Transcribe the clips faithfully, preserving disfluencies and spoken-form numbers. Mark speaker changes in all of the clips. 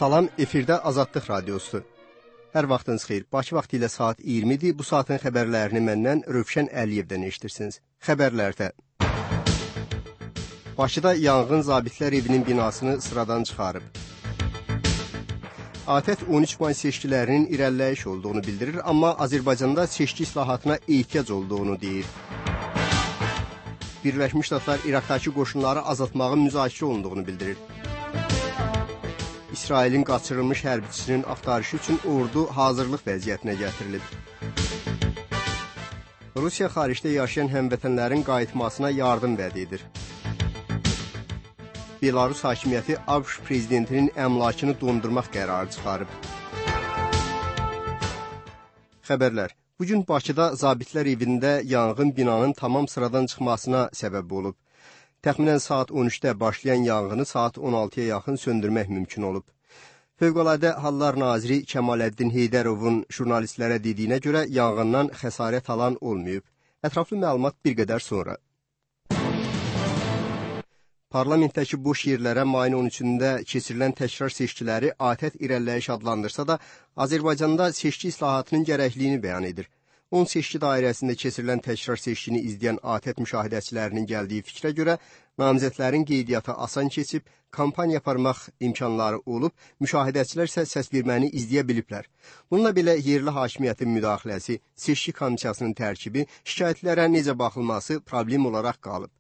Speaker 1: Salam, efirdə Azadlıq Radiosu. Hər vaxtınız xeyir. Bakı vaxtı ilə saat iyirmidir. Bu saatın xəbərlərini məndən Rövşən Əliyevdən eşitirsiniz. Xəbərlərdə. Bakıda yanğın zabitlər evinin binasını sıradan çıxarıb. ATƏT on üç may seçkilərinin irəliləyiş olduğunu bildirir, amma Azərbaycanda seçki islahatına ehtiyac olduğunu deyir. Birləşmiş Ştatlar İraqdakı qoşunları azaltmağın müzakirə olunduğunu bildirir. İsrailin qaçırılmış hərbiçisinin axtarışı üçün ordu hazırlıq vəziyyətinə gətirilib. Rusiya xaricdə yaşayan həmvətənlərin qayıtmasına yardım vəd edir. Belarus hakimiyyəti ABŞ prezidentinin əmlakını dondurmaq qərarı çıxarıb. Xəbərlər. Bugün Bakıda zabitlər evində yanğın binanın tamam sıradan çıxmasına səbəb olub. Təxminən saat on üçdə başlayan yanğını saat on altıya yaxın söndürmək mümkün olub. Fövqəladə Hallar Naziri Kəmaləddin Heydərovun jurnalistlərə dediyinə görə yanğından xəsarət alan olmayıb. Ətraflı məlumat bir qədər sonra. Parlamentdəki boş yerlərə mayın on üçündə keçirilən təkrar seçkiləri ATƏT irəliləyiş adlandırsa da, Azərbaycanda seçki islahatının gərəkliyini bəyan edir. on seçki dairəsində keçirilən təkrar seçkini izləyən ATƏT müşahidəçilərinin gəldiyi fikrə görə, namizədlərin qeydiyyatı asan keçib, kampaniya aparmaq imkanları olub, müşahidəçilər isə səsverməni izləyə biliblər. Bununla belə yerli hakimiyyətin müdaxiləsi, seçki komissiyasının tərkibi, şikayətlərə necə baxılması problem olaraq qalıb.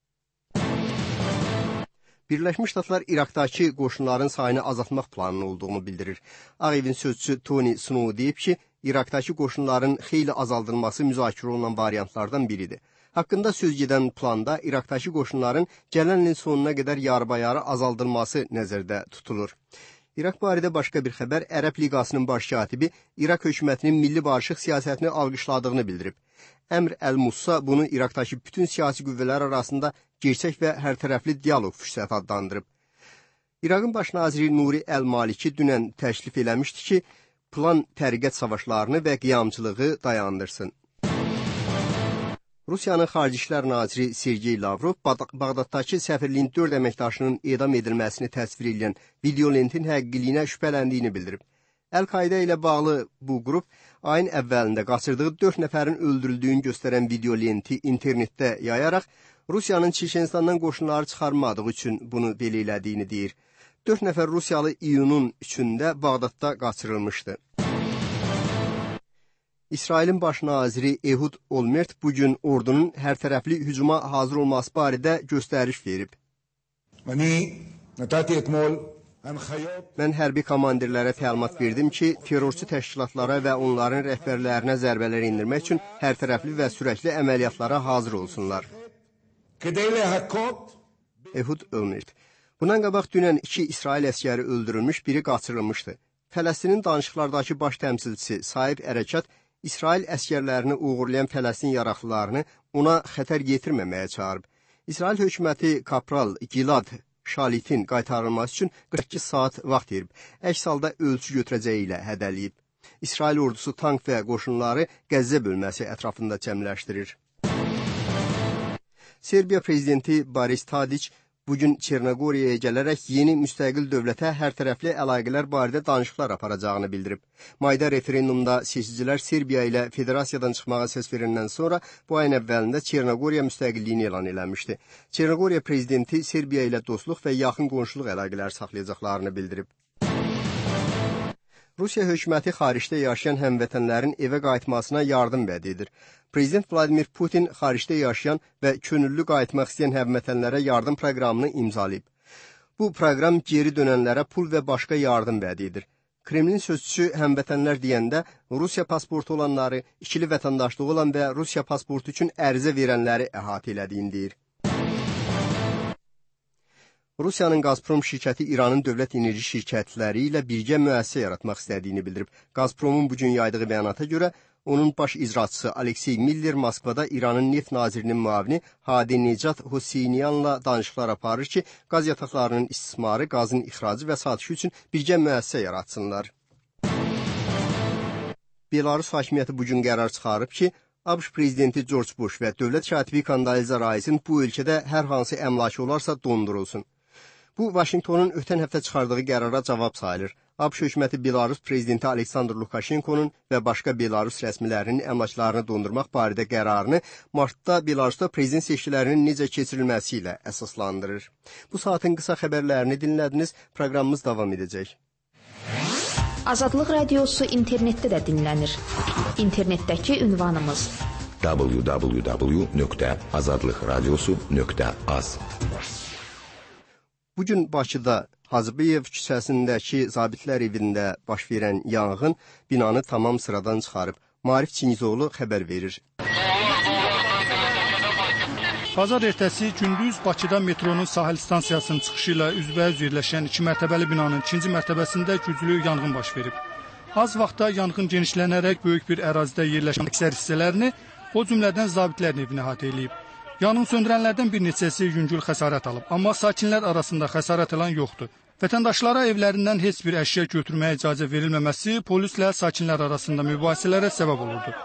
Speaker 1: Birləşmiş Ştatlar İraqdakı qoşunların sayını azaltmaq planının olduğunu bildirir. Ağ Evin sözçüsü Tony Snow deyib ki, İraqdakı qoşunların xeyli azaldılması müzakirə olunan variantlardan biridir. Haqqında söz gedən planda İraqdakı qoşunların gələn ilin sonuna qədər yarbayarı azaldılması nəzərdə tutulur. İraq barədə başqa bir xəbər Ərəb Liqasının baş katibi İraq hökumətinin milli barışıq siyasətini alqışladığını bildirib. Əmr Əl-Mussa bunu İraqdakı bütün siyasi qüvvələr arasında gerçək və hərtərəfli dialoq fürsəti adlandırıb. İraqın baş naziri Nuri Əl-Maliki dünən təklif eləmişdi ki, plan təriqət savaşlarını və qiyamçılığı dayandırsın. Rusiyanın Xarici İşlər Naziri Sergey Lavrov Bağdaddakı səfirliyin dörd əməkdaşının edam edilməsini təsvir edən videolentin həqiqiliyinə şübhələndiyini bildirib. Əl-Qaidə ilə bağlı bu qrup ayın əvvəlində qaçırdığı dörd nəfərin öldürüldüyünü göstərən videolenti internetdə yayaraq Rusiyanın Çeçenistandan qoşunları çıxarmadığı üçün bunu belə elədiyini deyir. dörd nəfər Rusiyalı iyunun üçündə Bağdadda qaçırılmışdı. İsrailin baş naziri Ehud Olmert bugün ordunun hərtərəfli hücuma hazır olması barədə göstəriş verib. Mən hərbi komandirlərə təlimat verdim ki, terrorçu təşkilatlara və onların rəhbərlərinə zərbələr indirmək üçün hərtərəfli və sürəkli əməliyyatlara hazır olsunlar. Ehud Olmert. Bundan qabaq dünən iki İsrail əskəri öldürülmüş, biri qaçırılmışdı. Fələstinin danışıqlardakı baş təmsilçisi Sahib Ərəkat, İsrail əskərlərini uğurlayan Fələstin yaraqlılarını ona xətər yetirməməyə çağırıb. İsrail hökuməti Kapral Gilad Şalitin qaytarılması üçün qırx iki saat vaxt verib, əks halda ölçü götürəcəyi ilə hədəliyib. İsrail ordusu tank və qoşunları Qəzzə bölməsi ətrafında cəmləşdirir. Serbiya prezidenti Boris Tadiç bugün Çernogoriyaya gələrək yeni müstəqil dövlətə hərtərəfli əlaqələr barədə danışıqlar aparacağını bildirib. Mayda referendumda seçicilər Serbiya ilə federasiyadan çıxmağa səs verəndən sonra bu ayın əvvəlində Çernogoriya müstəqilliyini elan eləmişdi. Çernogoriya prezidenti Serbiya ilə dostluq və yaxın qonşuluq əlaqələr saxlayacaqlarını bildirib. Rusiya hökuməti xaricdə yaşayan həmvətənlərin evə qayıtmasına yardım vəd edir. Prezident Vladimir Putin xaricdə yaşayan və könüllü qayıtmaq istəyən həmvətənlərə yardım proqramını imzalayıb. Bu proqram geri dönənlərə pul və başqa yardım vəd edir. Kremlin sözçüsü həmvətənlər deyəndə Rusiya pasportu olanları, ikili vətəndaşlığı olan və Rusiya pasportu üçün ərizə verənləri əhatə elədiyini deyir. Rusiyanın Gazprom şirkəti İranın dövlət enerji şirkətləri ilə birgə müəssisə yaratmaq istədiyini bildirib. Gazpromun bugün yaydığı bəyanata görə onun baş icraçısı Aleksey Miller Moskvada İranın neft nazirinin müavini Hadi Necat Hüseynyanla danışıqlar aparır ki, qaz yataqlarının istismarı, qazın ixracı və satışı üçün birgə müəssisə yaratsınlar. Belarus hakimiyyəti bugün qərar çıxarıb ki, ABŞ prezidenti George Bush və dövlət katibi Kondoliza Rice'in bu ölkədə hər hansı əmlakı olarsa dondurulsun. Bu, Vaşinqtonun ötən həftə çıxardığı qərara cavab sayılır. ABŞ hökuməti Belarus prezidenti Aleksandr Lukashenkonun və başqa Belarus rəsmilərinin əmlaklarını dondurmaq barədə qərarını martda Belarusda prezident seçkilərinin necə keçirilməsi ilə əsaslandırır. Bu saatın qısa xəbərlərini dinlədiniz. Proqramımız davam edəcək.
Speaker 2: Azadlıq Radiosu internetdə də dinlənir. İnternetdəki ünvanımız w w w nöqtə azadlıq radiosu nöqtə az.
Speaker 1: Bugün Bakıda Hacıbıyev küçəsindəki zabitlər evində baş verən yanğın binanı tamam sıradan çıxarıb. Marif Çingizoğlu xəbər verir.
Speaker 3: Bazar ertəsi gündüz Bakıda metronun sahil stansiyasının çıxışı ilə üzbəüz yerləşən iki mərtəbəli binanın ikinci mərtəbəsində güclü yanğın baş verib. Az vaxtda yanğın genişlənərək böyük bir ərazidə yerləşən əksər hissələrini, o cümlədən zabitlərin evini əhatə edib. Yanğın söndürənlərdən bir neçəsi yüngül xəsarət alıb, amma sakinlər arasında xəsarət alan yoxdur. Vətəndaşlara evlərindən heç bir əşya götürməyə icazə verilməməsi polislə sakinlər arasında mübahisələrə səbəb olurdu.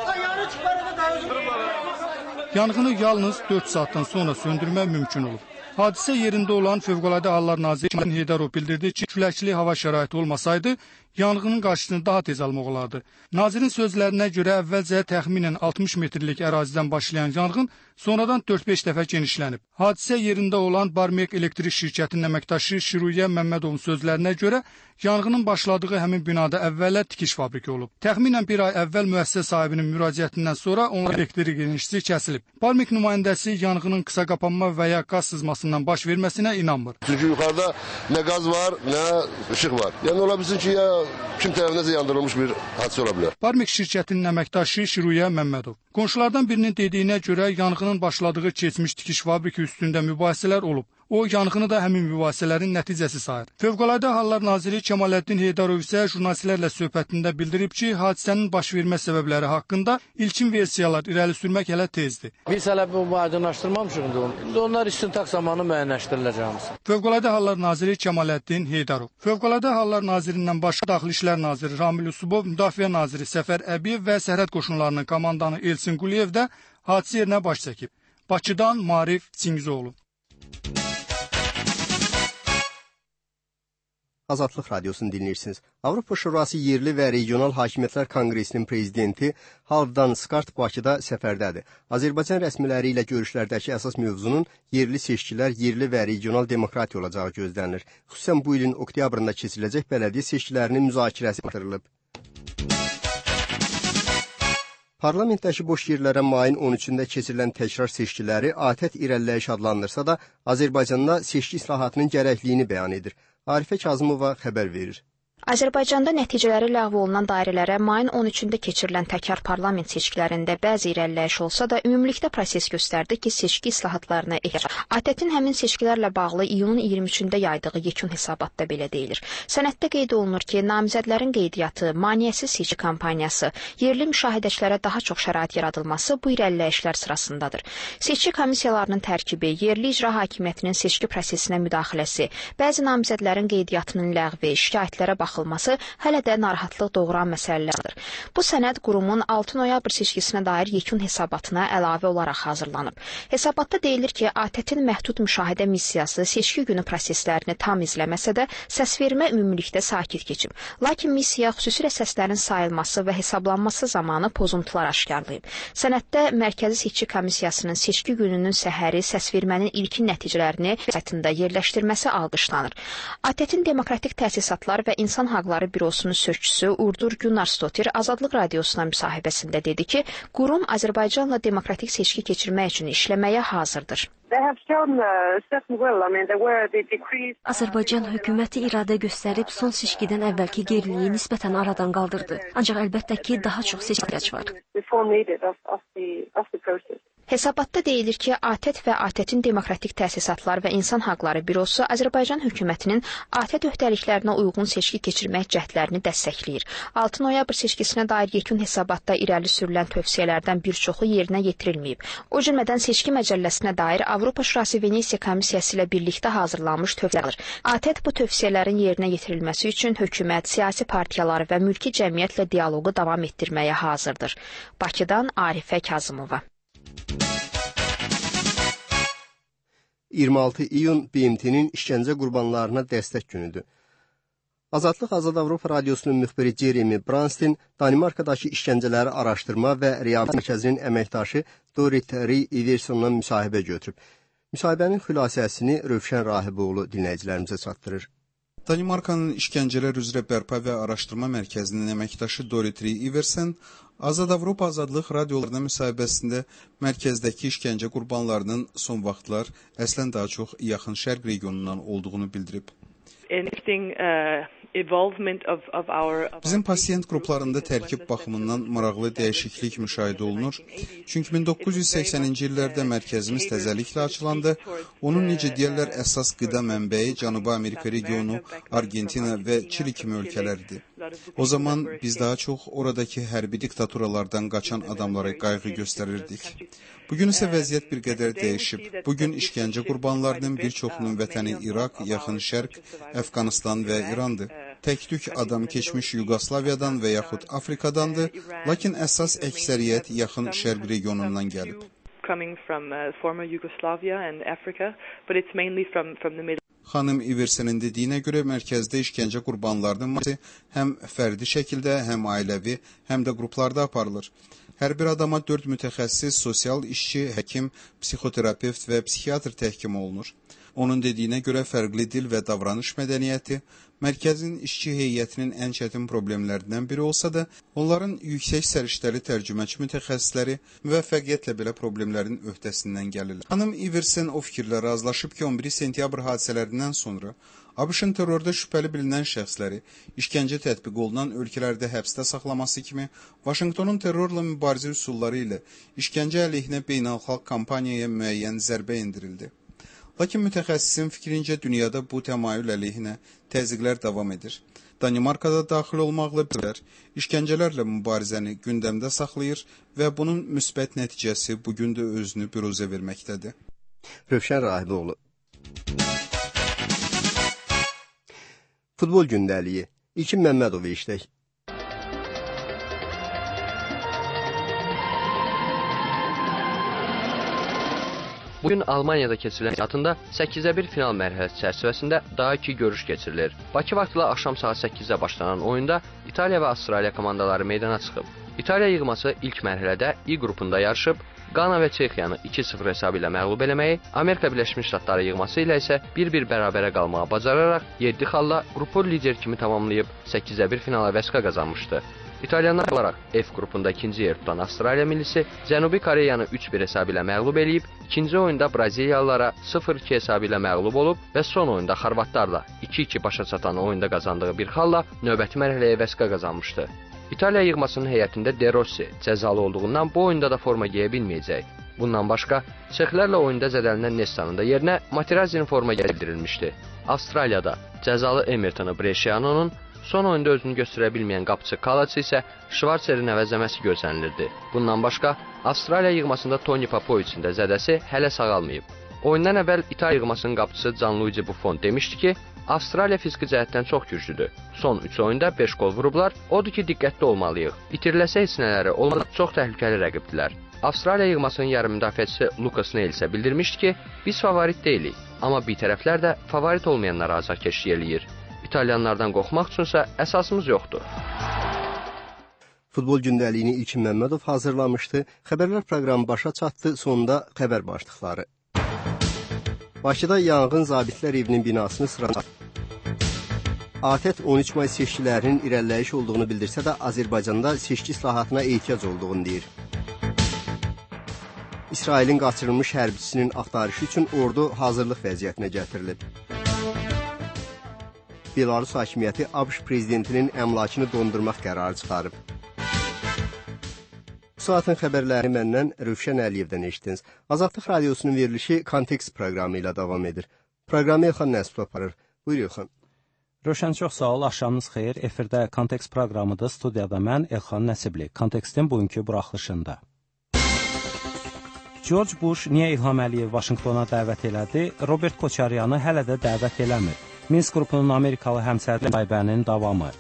Speaker 3: Yanğını yalnız dörd saatdan sonra söndürmək mümkün olub. Hadisə yerində olan Fövqəladə Hallar Naziri Kemal Heydərov bildirdi ki, küləkli hava şəraiti olmasaydı, yanğının qarşısını daha tez almaq olardı. Nazirin sözlərinə görə əvvəlcə təxminən altmış metrlik ərazidən başlayan yanğın sonradan dörd-beş dəfə genişlənib. Hadisə yerində olan Barmek Elektrik şirkətinin əməkdaşı Şiruyə Məmmədovun sözlərinə görə yanğının başladığı həmin binada əvvəllər tikiş fabriki olub. Təxminən bir ay əvvəl müəssisə sahibinin müraciətindən sonra onun elektrik enerjisi kəsilib. Barmek nümayəndəsi yanğının qısa qapanma və ya qaz sızmasından baş verməsinə inanmır.
Speaker 4: Çünki yuxarıda nə qaz var, nə işıq var. Yəni ola bilsin ki, ya kim tərəfindən yandırılmış bir hadisə ola bilər.
Speaker 3: Barmek şirkətinin əməkdaşı Şiruyə Məmmədov. Qonşulardan birinin dediyinə görə yanğının başladığı keçmiş tikiş fabriki üstündə mübahisələr olub. O, yanğını da həmin mübahisələrin nəticəsi sayır. Fövqəladə Hallar Naziri Kemaləddin Heydərov isə jurnalistlərlə söhbətində bildirib ki, hadisənin baş vermə səbəbləri haqqında ilkin versiyalar irəli sürmək hələ tezdir.
Speaker 5: Biz hələ bu aydınlaşdırmamışıq indi onu. İndi onlar istintaq zamanı müəyyənləşdiriləcək.
Speaker 3: Fövqəladə Hallar Naziri Kemaləddin Heydərov. Fövqəladə Hallar Nazirindən başqa Daxili İşlər Naziri Ramil Usubov, Müdafiə Naziri Səfər Əbiyev və Sərhəd Qoşunlarının komandanı Elçin Quliyev də hadisə yerinə baş çəkib. Bakıdan Marif Çingizoğlu.
Speaker 1: Azadlıq Radiosunu dinləyirsiniz. Avropa Şurası Yerli və Regional Hakimiyyətlər Konqresinin prezidenti Halvdan Skart Bakıda səfərdədir. Azərbaycan rəsmiləri ilə görüşlərdəki əsas mövzunun yerli seçkilər, yerli və regional demokratiya olacağı gözlənilir. Xüsusən bu ilin oktyabrında keçiriləcək bələdiyyə seçkilərinin müzakirəsi artırılıb. Parlamentdəki boş yerlərə mayın on üçündə keçirilən təkrar seçkiləri ATƏT irəliləyiş adlandırsa da, Azərbaycanda seçki islahatının gərəkliyini bəyan edir. Arifə Kazımova xəbər verir.
Speaker 2: Azərbaycanda nəticələri ləğv olunan dairələrə mayın on üçündə keçirilən təkrar parlament seçkilərində bəzi irəliləyiş olsa da, ümumilikdə proses göstərdi ki, seçki islahatlarına ehtiyac. ATƏT-in həmin seçkilərlə bağlı iyunun iyirmi üçündə yaydığı yekun hesabatda belə deyilir. Sənəddə qeyd olunur ki, namizədlərin qeydiyyatı, maneəsiz seçki kampaniyası, yerli müşahidəçilərə daha çox şərait yaradılması bu irəliləyişlər sırasındadır. Seçki komissiyalarının tərkibi, yerli icra hakimiyyətinin seçki prosesinə müdaxiləsi, bəzi namizədlərin qeydiyyatının ləğvi, şikayətlərə baxılması baxılması hələ də narahatlıq doğuran məsələlərdir. Bu sənəd qurumun altı noyabr seçkisinə dair yekun hesabatına əlavə olaraq hazırlanıb. Hesabatda deyilir ki, ATƏT-in məhdud müşahidə missiyası seçki günü proseslərini tam izləməsə də, səsvermə ümumilikdə sakit keçib. Lakin missiya xüsusilə səslərin sayılması və hesablanması zamanı pozuntular aşkarlayıb. Sənəddə Mərkəzi Seçki Komissiyasının seçki gününün səhəri səsvermənin ilkin nəticələrini saytında yerləşdirməsi alqışlanır. ATƏT-in Demokratik Təsisatlar və İnsan Haqları Bürosunun sözçüsü Urdur Gunnarsdottir Azadlıq Radiosuna müsahibəsində dedi ki, qurum Azərbaycanla demokratik seçki keçirmək üçün işləməyə hazırdır.
Speaker 6: Azərbaycan hökuməti iradə göstərib son seçkidən əvvəlki geriliyi nisbətən aradan qaldırdı. Ancaq əlbəttə ki, daha çox seçki ehtiyac var.
Speaker 2: Hesabatda deyilir ki, ATƏT və ATƏT-in Demokratik Təsisatlar və İnsan Haqları Bürosu Azərbaycan hökumətinin ATƏT öhdəliklərinə uyğun seçki keçirmək cəhdlərini dəstəkləyir. altı noyabr seçkisinə dair yekun hesabatda irəli sürülən tövsiyələrdən bir çoxu yerinə yetirilməyib. O cümlədən seçki məcəlləsinə dair Avropa Şurası Venesiya Komissiyası ilə birlikdə hazırlanmış tövsiyələr. ATƏT bu tövsiyələrin yerinə yetirilməsi üçün hökumət, siyasi partiyalar və mülki cəmiyyətlə dialoqu davam etdirməyə hazırdır. Bakıdan Arifə Kazımova.
Speaker 1: iyirmi altı iyun B M T-nin işgəncə qurbanlarına dəstək günüdür. Azadlıq Azad Avropa Radiosunun müxbiri Jeremy Branstin Danimarkadakı işgəncələri araşdırma və reabilitasiya mərkəzinin əməkdaşı Dorit Rey Iversonla müsahibə götürüb. Müsahibənin xülasəsini Rövşən Rahiboğlu dinləyicilərimizə çatdırır.
Speaker 7: Danimarkanın işgəncələr üzrə bərpa və araşdırma mərkəzinin əməkdaşı Dorit Rey Iverson Azad Avropa Azadlıq radiolarına müsahibəsində mərkəzdəki işgəncə qurbanlarının son vaxtlar əslən daha çox yaxın şərq regionundan olduğunu bildirib. Bizim pasiyent qruplarında tərkib baxımından maraqlı dəyişiklik müşahidə olunur. Çünki min doqquz yüz səksəninci illərdə mərkəzimiz təzəliklə açılandı. Onun necə deyərlər əsas qida mənbəyi Cənubi Amerika regionu, Argentina və Çili kimi ölkələrdir. O zaman biz daha çox oradakı hərbi diktaturalardan qaçan adamlara qayğı göstərirdik. Bugün isə vəziyyət bir qədər dəyişib. Bugün işgəncə qurbanlarının bir çoxunun vətəni İraq, Yaxın Şərq, Əfqanistan və İrandır. Tək-tük adam keçmiş Yugoslaviyadan və yaxud Afrikadandır, lakin əsas əksəriyyət Yaxın Şərq regionundan gəlib. Xanım Iverson'un dediyinə görə mərkəzdə işgəncə qurbanlarının müalicəsi həm fərdi şəkildə, həm ailəvi, həm də qruplarda aparılır. Hər bir adama dörd mütəxəssis, sosial işçi, həkim, psixoterapevt və psixiatr təhkim olunur. Onun dediyinə görə fərqli dil və davranış mədəniyyəti mərkəzin işçi heyətinin ən çətin problemlərindən biri olsa da, onların yüksək səriştəli tərcüməçi mütəxəssisləri müvəffəqiyyətlə belə problemlərin öhdəsindən gəlirlər. Xanım Iverson o fikirlə razılaşıb ki, on biri sentyabr hadisələrindən sonra ABŞ-ın terrorda şübhəli bilinən şəxsləri işgəncə tətbiq olunan ölkələrdə həbsdə saxlaması kimi Vaşinqtonun terrorla mübarizə üsulları ilə işgəncə əleyhinə beynəlxalq kampaniyaya müəyyən zərbə endirildi. Lakin mütəxəssisin fikrincə dünyada bu təmayül əleyhinə təzyiqlər davam edir. Danimarkada daxil olmaqla birlər, işgəncələrlə mübarizəni gündəmdə saxlayır və bunun müsbət nəticəsi bugün də özünü büruzə verməkdədir.
Speaker 1: Rövşən Rahiboğlu. Futbol gündəliyi. İlkin Məmmədov işlək.
Speaker 8: Bugün Almaniyada keçirilən çempionatında səkkizə bir final mərhələsi çərçivəsində daha iki görüş keçirilir. Bakı vaxtilə axşam saat səkkizdə başlanan oyunda İtaliya və Avstraliya komandaları meydana çıxıb. İtaliya yığması ilk mərhələdə İ qrupunda yarışıb, Qana və Çexiyanı iki sıfır hesabı ilə məğlub eləməyi, Amerika Birləşmiş Ştatları yığması ilə isə bir bir bərabərə qalmağa bacararaq yeddi xalla qrupu lider kimi tamamlayıb səkkizə bir finala vəsqa qazanmışdı. İtalyanlar olaraq F qrupunda ikinci yer tutan Avstraliya millisi Cənubi Koreyanı üç bir hesabı ilə məğlub eləyib, ikinci oyunda Braziliyalılara sıfır iki hesabı ilə məğlub olub və son oyunda Xorvatlarla iki iki başa çatan oyunda qazandığı bir xalla növbəti mərhələyə vəsqa qazanmışdı. İtaliya yığmasının heyətində De Rossi cəzalı olduğundan bu oyunda da forma geyə bilməyəcək. Bundan başqa, Çexlərlə oyunda zədələnən Nestanın da yerinə Materazzi'nin forma gəldirilmişdi. Avstraliyada cəzalı Emerton'ı Bresciano'nun, son oyunda özünü göstərə bilməyən qapıçı Kalaç isə Schwarzer'in əvəzləməsi gözlənilirdi. Bundan başqa, Avstraliya yığmasında Tony Popovich'in də zədəsi hələ sağalmayıb. Oyundan əvvəl İtaliya yığmasının qapıçısı Gianluigi Buffon demişdi ki, Avstraliya fiziki cəhətdən çox güclüdür. Son üç oyunda beş gol vurublar, odur ki, diqqətli olmalıyıq. İtiriləsə heç nələri olmadan çox təhlükəli rəqibdilər. Avstraliya yığmasının yarım müdafiəçisi Lucas Neil isə bildirmişdi ki, biz favorit deyilik, amma bir tərəflər də favorit olmayanlara azarkeşlik eləyir. İtalyanlardan qorxmaq üçünsə əsasımız yoxdur.
Speaker 1: Futbol gündəliyini İlkin Məmmədov hazırlamışdı. Xəbərlər proqramı başa çatdı, sonunda xəbər başlıqları. Bakıda yanğın zabitlər evinin binasını sıradan. ATƏT on üç may seçkilərinin irəliləyiş olduğunu bildirsə də Azərbaycanda seçki islahatına ehtiyac olduğunu deyir. İsrailin qaçırılmış hərbiçisinin axtarışı üçün ordu hazırlıq vəziyyətinə gətirilib. Belarus hakimiyyəti ABŞ prezidentinin əmlakını dondurmaq qərarı çıxarıb. Bu saatın xəbərləri məndən Rövşən Əliyevdən eşitdiniz. Azadlıq Radiosunun verilişi Kontekst proqramı ilə davam edir. Proqramı Elxan Nəsib aparır. Buyur Elxan.
Speaker 9: Rövşən, çox sağ ol. Axşamınız xeyir. Efirdə Kontekst proqramıdır. Studiyada mən Elxan Nəsibli. Kontekstin bugünkü buraxılışında. George Bush niyə İlham Əliyev Vaşinqtona dəvət elədi? Robert Koçaryanı hələ də dəvət eləmir. Minsk qrupunun Amerikalı həmsərli müsahibəsinin davamı.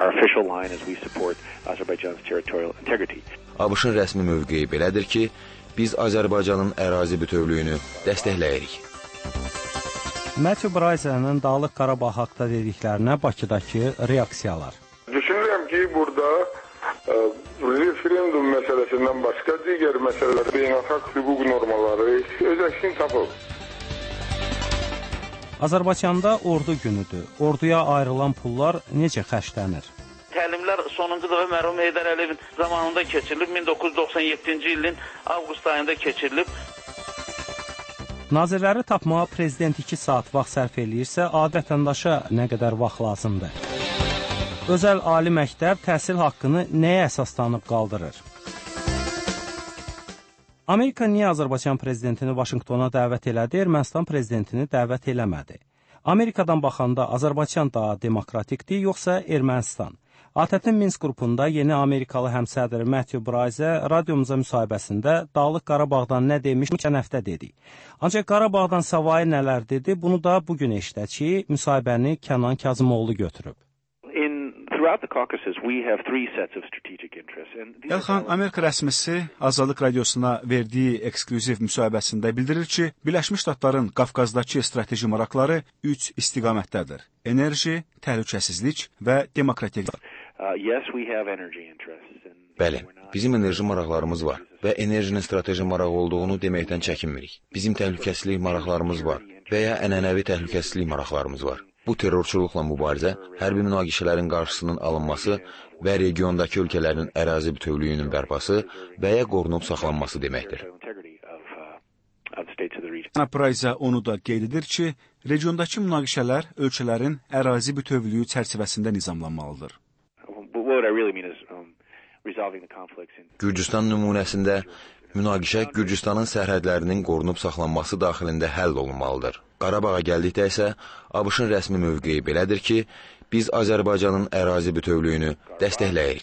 Speaker 10: ABŞ-ın rəsmi mövqeyi belədir ki, biz Azərbaycanın ərazi bütövlüyünü dəstəkləyirik.
Speaker 9: Matthew Bryce'nin Dağlıq Qarabağ haqda dediklərinə Bakıdakı reaksiyalar.
Speaker 11: Düşünürəm ki, burada e, referendum məsələsindən başqa digər məsələlər, beynəlxalq hüquq normaları öz əksini tapıb.
Speaker 9: Azərbaycanda ordu günüdür. Orduya ayrılan pullar necə xərclənir?
Speaker 12: Təlimlər sonuncu dəfə mərhum Heydər Əliyevin zamanında keçirilib, min doqquz yüz doxsan yeddinci ilin avqust ayında keçirilib.
Speaker 9: Nazirləri tapmağa prezident iki saat vaxt sərf eləyirsə, adi vətəndaşa nə qədər vaxt lazımdır? Özəl ali məktəb təhsil haqqını nəyə əsaslanıb qaldırır? Amerika niyə Azərbaycan prezidentini Vaşinqtona dəvət elədi, Ermənistan prezidentini dəvət eləmədi? Amerikadan baxanda Azərbaycan daha demokratikdir, yoxsa Ermənistan? A T T-in Minsk qrupunda yeni Amerikalı həmsədri Matthew Bryce radiomuza müsahibəsində Dağlıq Qarabağdan nə demiş, geçən həftə dedik. Ancaq Qarabağdan savayı nələr dedi, bunu da bugün eşitək ki, müsahibəni Kənan Kazımoğlu götürüb.
Speaker 13: Elxan Amerika rəsmisi Azadlıq Radiosuna verdiyi eksklüziv müsahibəsində bildirir ki, Birləşmiş Ştatların Qafqazdakı strateji maraqları üç istiqamətdədir. Enerji, təhlükəsizlik və demokratiklik.
Speaker 10: Bəli, bizim enerji maraqlarımız var və enerjinin strateji maraq olduğunu deməkdən çəkinmirik. Bizim təhlükəsizlik maraqlarımız var və ya ənənəvi təhlükəsizlik maraqlarımız var. Bu terrorçuluqla mübarizə, hərbi münaqişələrin qarşısının alınması və regiondakı ölkələrin ərazi bütövlüyünün bərpası və ya qorunub saxlanması deməkdir.
Speaker 13: Bryce onu da qeyd edir ki, regiondakı münaqişələr ölkələrin ərazi bütövlüyü çərçivəsində nizamlanmalıdır.
Speaker 10: Gürcüstan nümunəsində münaqişə Gürcüstanın sərhədlərinin qorunub saxlanması daxilində həll olunmalıdır. Qarabağa gəldikdə isə ABŞ-ın rəsmi mövqeyi belədir ki, biz Azərbaycanın ərazi bütövlüyünü dəstəkləyirik.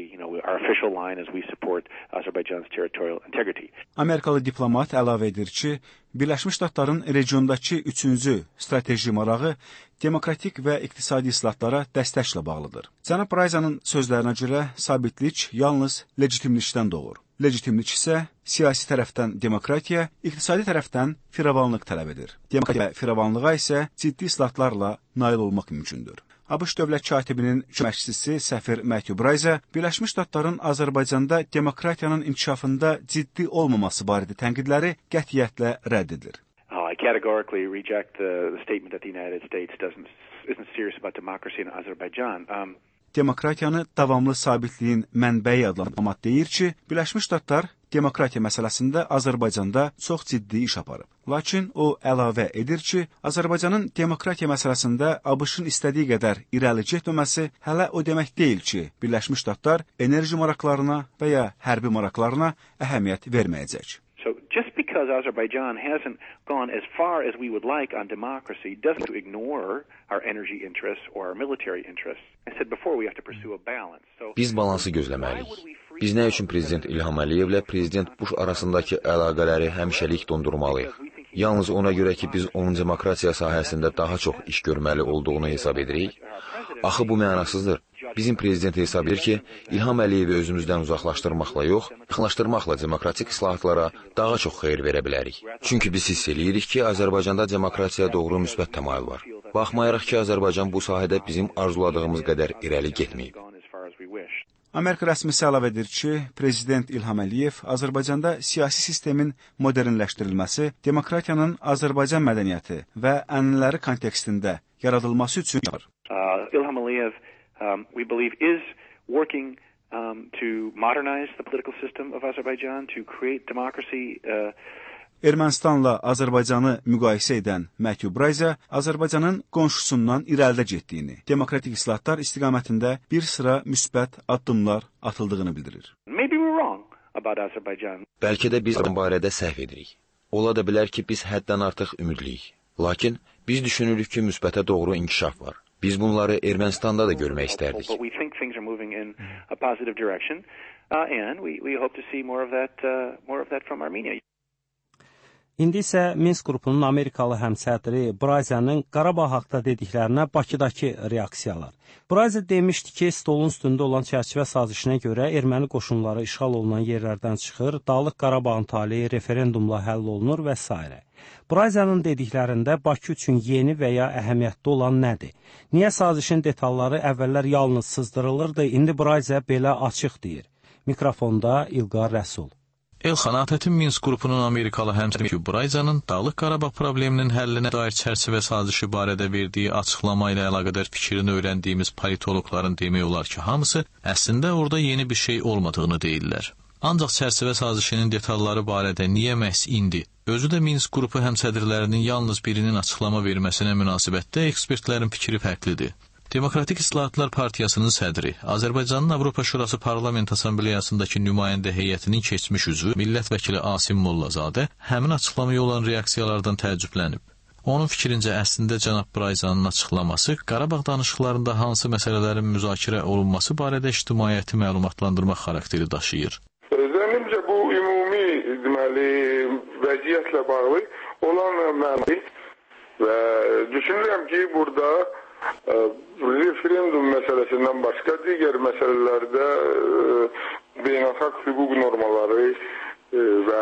Speaker 13: Amerikalı diplomat əlavə edir ki, Birləşmiş Ştatların regiondakı üçüncü strateji marağı demokratik və iqtisadi islahatlara dəstəklə bağlıdır. Cənab Bryce'nin sözlərinə görə sabitlik yalnız legitimlikdən doğur. Legitimlik isə siyasi tərəfdən demokratiya, iqtisadi tərəfdən firavanlıq tələb edir. Demokratiya firavanlığa isə ciddi islahatlarla nail olmaq mümkündür. ABŞ dövlət katibinin köməkçisi səfir Matthew Bryce Birləşmiş Ştatların Azərbaycanda demokratiyanın inkişafında ciddi olmaması barədə tənqidləri qətiyyətlə rədd edir.
Speaker 14: I categorically reject the, the statement that the United States doesn't isn't serious about democracy in Azerbaijan. Um,
Speaker 13: Demokratiyanı davamlı sabitliyin mənbəyi adlandırmaq deyir ki, Birləşmiş Ştatlar demokratiya məsələsində Azərbaycanda çox ciddi iş aparıb. Lakin o əlavə edir ki, Azərbaycanın demokratiya məsələsində ABŞ-ın istədiyi qədər irəli getməməsi hələ o demək deyil ki, Birləşmiş Ştatlar enerji maraqlarına və ya hərbi maraqlarına əhəmiyyət verməyəcək.
Speaker 14: So just because Azerbaijan hasn't gone as far as we would like on democracy doesn't ignore our energy interests or our military interests. I said before we have to pursue a balance. So
Speaker 10: biz balansı gözləməliyik. Biz nə üçün prezident İlham Əliyevlə prezident Bush arasındakı əlaqələri həmişəlik dondurmalıyıq? Yalnız ona görə ki, biz onun demokratiya sahəsində daha çox iş görməli olduğunu hesab edirik. Axı bu mənasızdır. Bizim prezident hesab edir ki, İlham Əliyevi özümüzdən uzaqlaşdırmaqla yox, yaxınlaşdırmaqla demokratik islahatlara daha çox xeyir verə bilərik. Çünki biz hiss eləyirik ki, Azərbaycanda demokratiya doğru müsbət təmayül var. Baxmayaraq ki, Azərbaycan bu sahədə bizim arzuladığımız qədər irəli getməyib.
Speaker 13: Amerika rəsmisi əlavə edir ki, prezident İlham Əliyev Azərbaycanda siyasi sistemin modernləşdirilməsi, demokratiyanın Azərbaycan mədəniyyəti və ənənələri kontekstində yaradılması üçün var.
Speaker 14: Uh, İlham Əliyev Um, we believe is working um, to modernize the political system of Azerbaijan, to create democracy. Uh...
Speaker 13: Ermənistanla Azərbaycanı müqayisə edən Matthew Bryce Azərbaycanın qonşusundan irəlidə getdiyini, demokratik islahatlar istiqamətində bir sıra müsbət addımlar atıldığını bildirir.
Speaker 14: Maybe we're wrong about Azerbaijan.
Speaker 10: Bəlkə də biz bu barədə səhv edirik. Ola da bilər ki, biz həddən artıq ümidliyik. Lakin biz düşünürük ki, müsbətə doğru inkişaf var. Biz bunları Ermənistanda da görmək istərdik.
Speaker 9: İndi isə Minsk qrupunun Amerikalı həmsədri Brayzanın Qarabağ haqda dediklərinə Bakıdakı reaksiyalar. Brayza demişdi ki, stolun üstündə olan çərçivə sazişinə görə erməni qoşunları işğal olunan yerlərdən çıxır, Dağlıq Qarabağın taleyi referendumla həll olunur və s. Brayzanın dediklərində Bakı üçün yeni və ya əhəmiyyətli olan nədir? Niyə sazişin detalları əvvəllər yalnız sızdırılırdı, indi Brayza belə açıq deyir. Mikrofonda İlqar Rəsul.
Speaker 15: Elxan ATƏT-in Minsk qrupunun Amerikalı həmsədri Brayzanın Dağlıq Qarabağ probleminin həllinə dair çərçivə sazişi barədə verdiyi açıqlama ilə əlaqədar fikrini öyrəndiyimiz politoloqların demək olar ki, hamısı əslində orada yeni bir şey olmadığını deyirlər. Ancaq çərçivə sazişinin detalları barədə niyə məhz indi, özü də Minsk qrupu həmsədrlərinin yalnız birinin açıqlama verməsinə münasibətdə ekspertlərin fikri fərqlidir. Demokratik İslahatlar Partiyasının sədri, Azərbaycanın Avropa Şurası Parlament Assambleyasındakı nümayəndə heyətinin keçmiş üzvü, millət vəkili Asim Mollazadə həmin açıqlamaya olan reaksiyalardan təəccüblənib. Onun fikrincə, əslində cənab Brayzanın açıqlaması Qarabağ danışıqlarında hansı məsələlərin müzakirə olunması barədə ictimaiyyəti məlumatlandırmaq xarakteri daşıyır.
Speaker 11: Zənnimcə, bu ümumi deməli, vəziyyətlə bağlı olan məlumat və düşünürəm ki, burada referendum məsələsindən başqa digər məsələlərdə beynəlxalq hüquq normaları və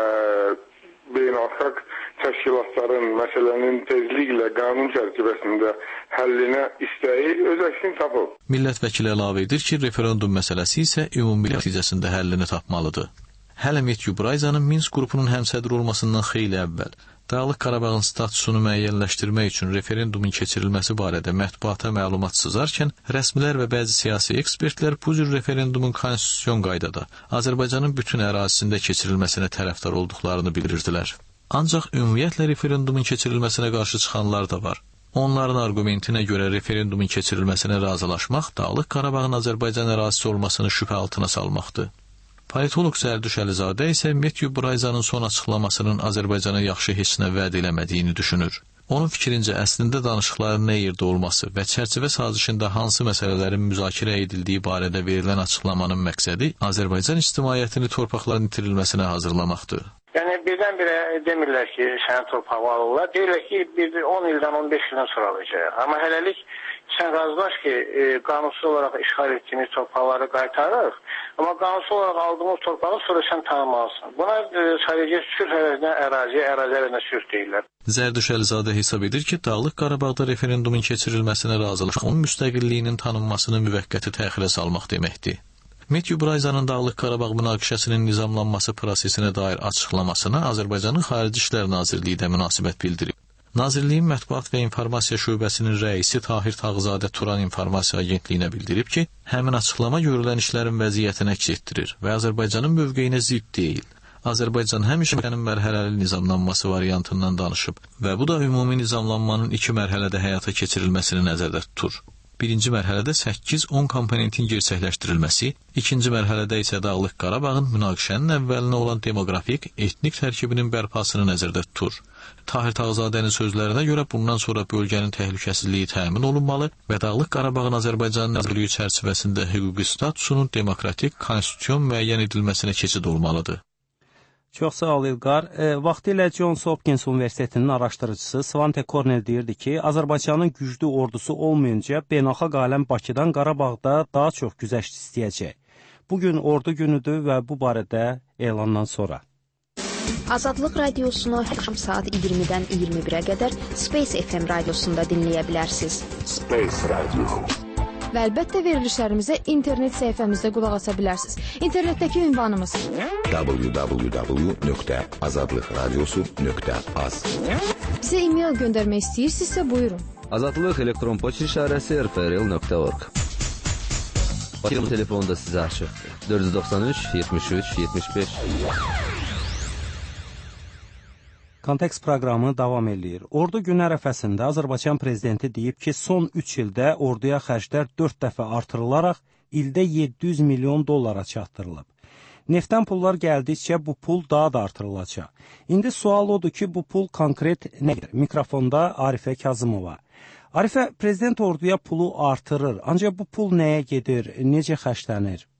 Speaker 11: beynəlxalq təşkilatların məsələnin tezliklə qanun çərçivəsində həllinə istəyi öz əksini tapıb.
Speaker 15: Millət vəkili əlavə edir ki, referendum məsələsi isə ümumi nəticəsində həllini tapmalıdır. Hələ Metyu Brayzanın Minsk qrupunun həmsədri olmasından xeyli əvvəl Dağlıq Qarabağın statusunu müəyyənləşdirmək üçün referendumun keçirilməsi barədə mətbuata məlumat sızarkən, rəsmilər və bəzi siyasi ekspertlər bu cür referendumun konstitusion qaydada Azərbaycanın bütün ərazisində keçirilməsinə tərəfdar olduqlarını bildirirdilər. Ancaq ümumiyyətlə referendumun keçirilməsinə qarşı çıxanlar da var. Onların argumentinə görə referendumun keçirilməsinə razılaşmaq Dağlıq Qarabağın Azərbaycan ərazisi olmasını şübhə altına salmaqdır. Politolog Zərdüş Əlizadə isə Metyu Brayzanın son açıqlamasının Azərbaycana yaxşı heç nə vəd eləmədiyini düşünür. Onun fikrincə, əslində danışıqların nə yerdə olması və çərçivə sazişində hansı məsələlərin müzakirə edildiyi barədə verilən açıqlamanın məqsədi Azərbaycan ictimaiyyətini torpaqların itirilməsinə hazırlamaqdır.
Speaker 16: Yəni, birdən-birə demirlər ki, səni torpağı alırlar. Deyirlər ki, bir on ildən on beş ildən sonra alacaq. Amma hələlik sən razılaş ki, e, qanunsuz olaraq işğal etdiyimiz torpaqları qaytarırıq. Amma qanunsuz olaraq aldığımız torpağı sonra sən tanımalısın. Buna e, sadəcə sülh əvəzinə əraziyə, ərazi əvəzinə sülh deyirlər.
Speaker 15: Zərdüş Əlizadə hesab edir ki, Dağlıq Qarabağda referendumun keçirilməsinə razılaşmaq onun müstəqilliyinin tanınmasını müvəqqəti təxirə salmaq deməkdir. Metyu Brayzanın Dağlıq Qarabağ münaqişəsinin nizamlanması prosesinə dair açıqlamasına Azərbaycanın Xarici İşlər Nazirliyi də münasibət bildirib. Nazirliyin Mətbuat və İnformasiya şöbəsinin rəisi Tahir Tağızadə Turan İnformasiya Agentliyinə bildirib ki, həmin açıqlama görülən işlərin vəziyyətini əks etdirir və Azərbaycanın mövqeyinə zidd deyil. Azərbaycan həmişə mərhələli nizamlanması variantından danışıb və bu da ümumi nizamlanmanın iki mərhələdə həyata keçirilməsini nəzərdə tutur. Birinci mərhələdə səkkiz on komponentin gerçəkləşdirilməsi, ikinci mərhələdə isə Dağlıq Qarabağın münaqişənin əvvəlinə olan demoqrafik, etnik tərkibinin bərpasını nəzərdə tutur. Tahir Tağızadənin sözlərinə görə bundan sonra bölgənin təhlükəsizliyi təmin olunmalı və Dağlıq Qarabağın Azərbaycanın nəzərliyi çərçivəsində hüquqi statusunun demokratik, konstitusiyon müəyyən edilməsinə keçid olmalıdır.
Speaker 9: Çox sağ ol İlqar. E, vaxtilə Johns Hopkins Universitetinin araşdırıcısı Svante Kornel deyirdi ki, Azərbaycanın güclü ordusu olmayınca beynəlxalq aləm Bakıdan Qarabağda daha çox güzəşt istəyəcək. Bugün ordu günüdür və bu barədə elandan sonra.
Speaker 2: Azadlıq radiosunu hər axşam saat iyirmidən iyirmi birə qədər Space F M radiosunda dinləyə bilərsiniz.
Speaker 17: Space Radio.
Speaker 18: Və əlbəttə verilişlərimizə internet səhifəmizdə qulaq asa bilərsiniz. İnternetdəki ünvanımız
Speaker 17: w w w nöqtə azadlıq radiosu nöqtə az.
Speaker 18: Bizə e-mail göndərmək istəyirsinizsə buyurun.
Speaker 19: Azadlıq elektron poçt işarəsi r f r l nöqtə org. Bakı telefonda sizə açıqdır. dörd yüz doxsan üç yetmiş üç yetmiş beş.
Speaker 9: Kontekst proqramı davam eləyir. Ordu günü ərəfəsində Azərbaycan prezidenti deyib ki, son üç ildə orduya xərclər dörd dəfə artırılaraq ildə yeddi yüz milyon dollara çatdırılıb. Neftdən pullar gəldikcə bu pul daha da artırılacaq. İndi sual odur ki, bu pul konkret nədir? Mikrofonda Arifə Kazımova. Arifə, prezident orduya pulu artırır, ancaq bu pul nəyə gedir, necə xərclənir?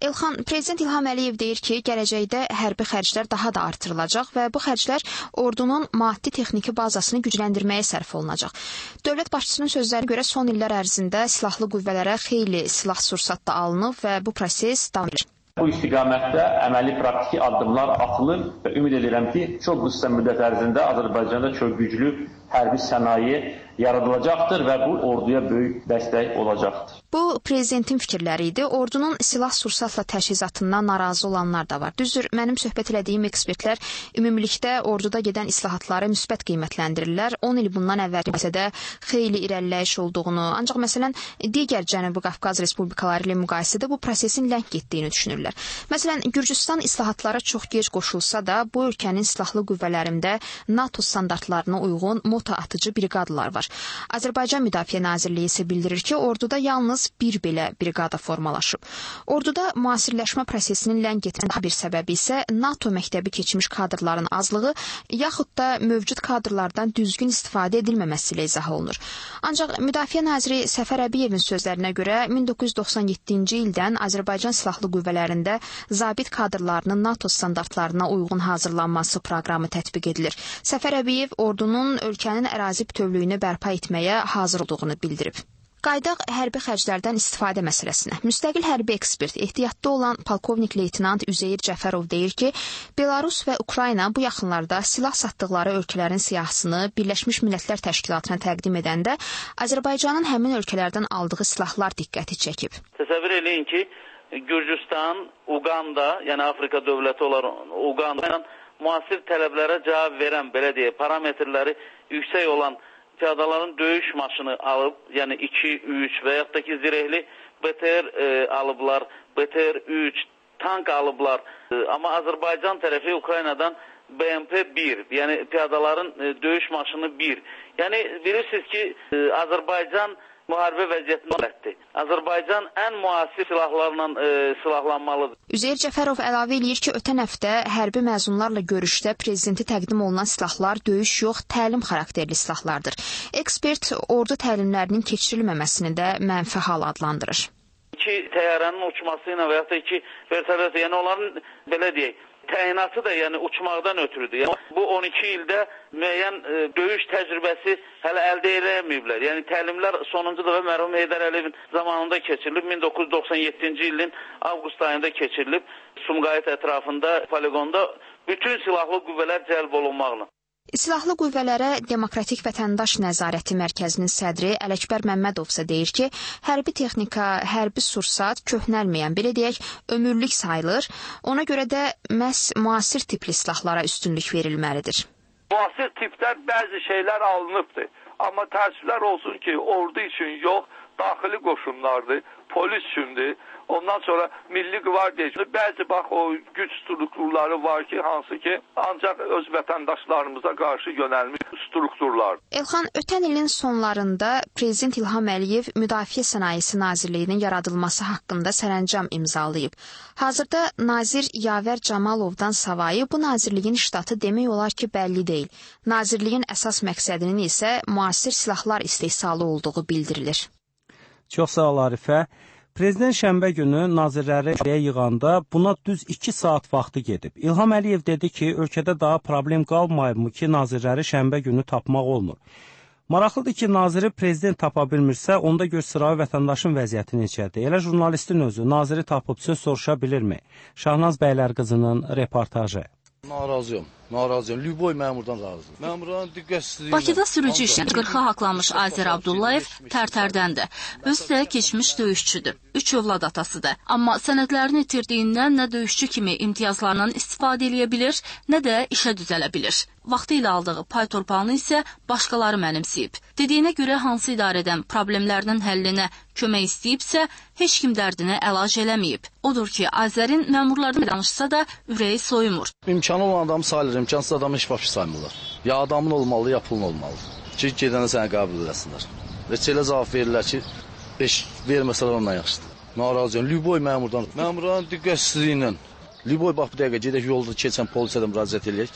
Speaker 2: Elxan, Prezident İlham Əliyev deyir ki, gələcəkdə hərbi xərclər daha da artırılacaq və bu xərclər ordunun maddi-texniki bazasını gücləndirməyə sərf olunacaq. Dövlət başçısının sözlərinə görə son illər ərzində silahlı qüvvələrə xeyli silah-sursat da alınıb və bu proses davam edir.
Speaker 20: Bu istiqamətdə əməli praktiki addımlar atılır və ümid edirəm ki, çox qısa müddət ərzində Azərbaycanda çox güclü hərbi sənaye yaradılacaqdır və bu orduya böyük dəstək olacaqdır.
Speaker 2: Bu, prezidentin fikirləri idi. Ordunun silah-sursatla təchizatından narazı olanlar da var. Düzdür, mənim söhbət elədiyim ekspertlər ümumilikdə orduda gedən islahatları müsbət qiymətləndirirlər. on il bundan əvvəldə xeyli irəliləyiş olduğunu, ancaq məsələn, digər Cənubi Qafqaz respublikaları ilə müqayisədə bu prosesin ləng getdiyini düşünürlər. Məsələn, Gürcüstan islahatlara çox gec qoşulsa da, bu ölkənin silahlı qüvvələrində NATO standartlarına uyğun moto atıcı briqadalar var. Azərbaycan Müdafiə Nazirliyi isə bildirir ki, orduda yalnız bir belə briqada formalaşıb. Orduda müasirləşmə prosesinin ləng getməsinin bir səbəbi isə NATO məktəbi keçmiş kadrların azlığı, yaxud da mövcud kadrlardan düzgün istifadə edilməməsi ilə izah olunur. Ancaq Müdafiə Naziri Səfər Əbiyevin sözlərinə görə min doqquz yüz doxsan yeddinci ildən Azərbaycan silahlı qüvvələrində zabit kadrlarının NATO standartlarına uyğun hazırlanması proqramı tətbiq edilir. Səfər Əbiyev ordunun ölkənin ərazi bütövlüyünü bərpa etməyə hazır olduğunu bildirib. Qaydaq hərbi xərclərdən istifadə məsələsinə. Müstəqil hərbi ekspert, ehtiyatda olan polkovnik leytenant Üzeyir Cəfərov deyir ki, Belarus və Ukrayna bu yaxınlarda silah satdıqları ölkələrin siyahısını Birləşmiş Millətlər Təşkilatına təqdim edəndə Azərbaycanın həmin ölkələrdən aldığı silahlar diqqəti çəkib.
Speaker 12: Təsəvvür eləyin ki, Gürcüstan, Uganda, yəni Afrika dövləti olan Uganda ilə müasir tələblərə cavab verən, belə deyə, parametrləri yüksək olan piyadaların döyüş maşını alıb, yəni iki, üç və yaxud da ki zirehli B T R e, alıblar, B T R üç, tank alıblar. E, amma Azərbaycan tərəfi Ukraynadan B M P bir, yəni piyadaların e, döyüş maşını bir. Yəni bilirsiniz ki, e, Azərbaycan müharibə vəziyyətindədir. Azərbaycan ən müasir silahlarla e, silahlanmalıdır.
Speaker 2: Üzeyir Cəfərov əlavə eləyir ki, ötən həftə hərbi məzunlarla görüşdə prezidenti təqdim olunan silahlar döyüş yox, təlim xarakterli silahlardır. Ekspert ordu təlimlərinin keçirilməməsini də mənfi hal adlandırır.
Speaker 12: İki təyyarənin uçması ilə və yaxud da iki vertolyot, yəni onların belə deyək, təyinatı da yəni uçmaqdan ötürüdür. Yəni, bu on iki ildə müəyyən e, döyüş təcrübəsi hələ əldə edəməyiblər. Yəni təlimlər sonuncu dəfə mərhum Heydər Əliyevin zamanında keçirilib. min doqquz yüz doxsan yeddinci ilin avqust ayında keçirilib. Sumqayıt ətrafında, poligonda bütün silahlı qüvvələr cəlb olunmaqla.
Speaker 2: Silahlı qüvvələrə Demokratik Vətəndaş Nəzarəti Mərkəzinin sədri Ələkbər Məmmədov isə deyir ki, hərbi texnika, hərbi sursat köhnəlməyən, belə deyək, ömürlük sayılır. Ona görə də məhz müasir tipli silahlara üstünlük verilməlidir.
Speaker 21: Müasir tipdən bəzi şeylər alınıbdır. Amma təəssüflər olsun ki, ordu üçün yox, daxili qoşunlardır, polis üçündür. Ondan sonra Milli Qvardiya üçün bəzi bax o güc strukturları var ki, hansı ki, ancaq öz vətəndaşlarımıza qarşı yönəlmiş strukturlar.
Speaker 2: Elxan, ötən ilin sonlarında Prezident İlham Əliyev Müdafiə Sənayesi Nazirliyinin yaradılması haqqında sərəncam imzalayıb. Hazırda nazir Yavər Camalovdan savayı bu nazirliyin ştatı demək olar ki, bəlli deyil. Nazirliyin əsas məqsədinin isə müasir silahlar istehsalı olduğu bildirilir.
Speaker 9: Çox sağ ol Arifə. Prezident şənbə günü nazirləri yığanda buna düz iki saat vaxtı gedib. İlham Əliyev dedi ki, ölkədə daha problem qalmayıbmı ki, nazirləri şənbə günü tapmaq olmur. Maraqlıdır ki, naziri prezident tapa bilmirsə, onda gör sıravi vətəndaşın vəziyyəti necədir. Elə jurnalistin özü naziri tapıb söz soruşa bilirmi? Şahnaz bəylər qızının reportajı.
Speaker 5: Narazıyım, narazıyım. Lüboy məmurdan razıyım. Məmurdan diqqətsizliyi.
Speaker 22: Bakıda sürücü işini qırxa haqlamış Azər Abdullayev Tərtərdəndir. Özü də keçmiş döyüşçüdür. Üç övlad atasıdır. Amma sənədlərini itirdiyindən nə döyüşçü kimi imtiyazlarından istifadə edə bilir, nə də işə düzələ bilir. Vaxtı ilə aldığı pay torpağını isə başqaları mənimsəyib. Dediyinə görə hansı idarədən problemlərinin həllinə kömək istəyibsə, heç kim dərdini əlac eləməyib. Odur ki, Azərin məmurlardan danışsa da ürəyi soyumur.
Speaker 5: İmkanı olan adamı sayılır, imkansız adamı heç başı saymırlar. Ya adamın olmalı, ya pulun olmalı. Ki, gedəndə səni qəbul edəsinlər. Və elə cavab verirlər ki, beş verməsələr ondan yaxşıdır. Narazıyım, Lüboy məmurdan. Məmurların diqqətsizliyi ilə. Lüboy, bax, bir dəqiqə, gedək yolda keçən polisə də müraciət eləyək.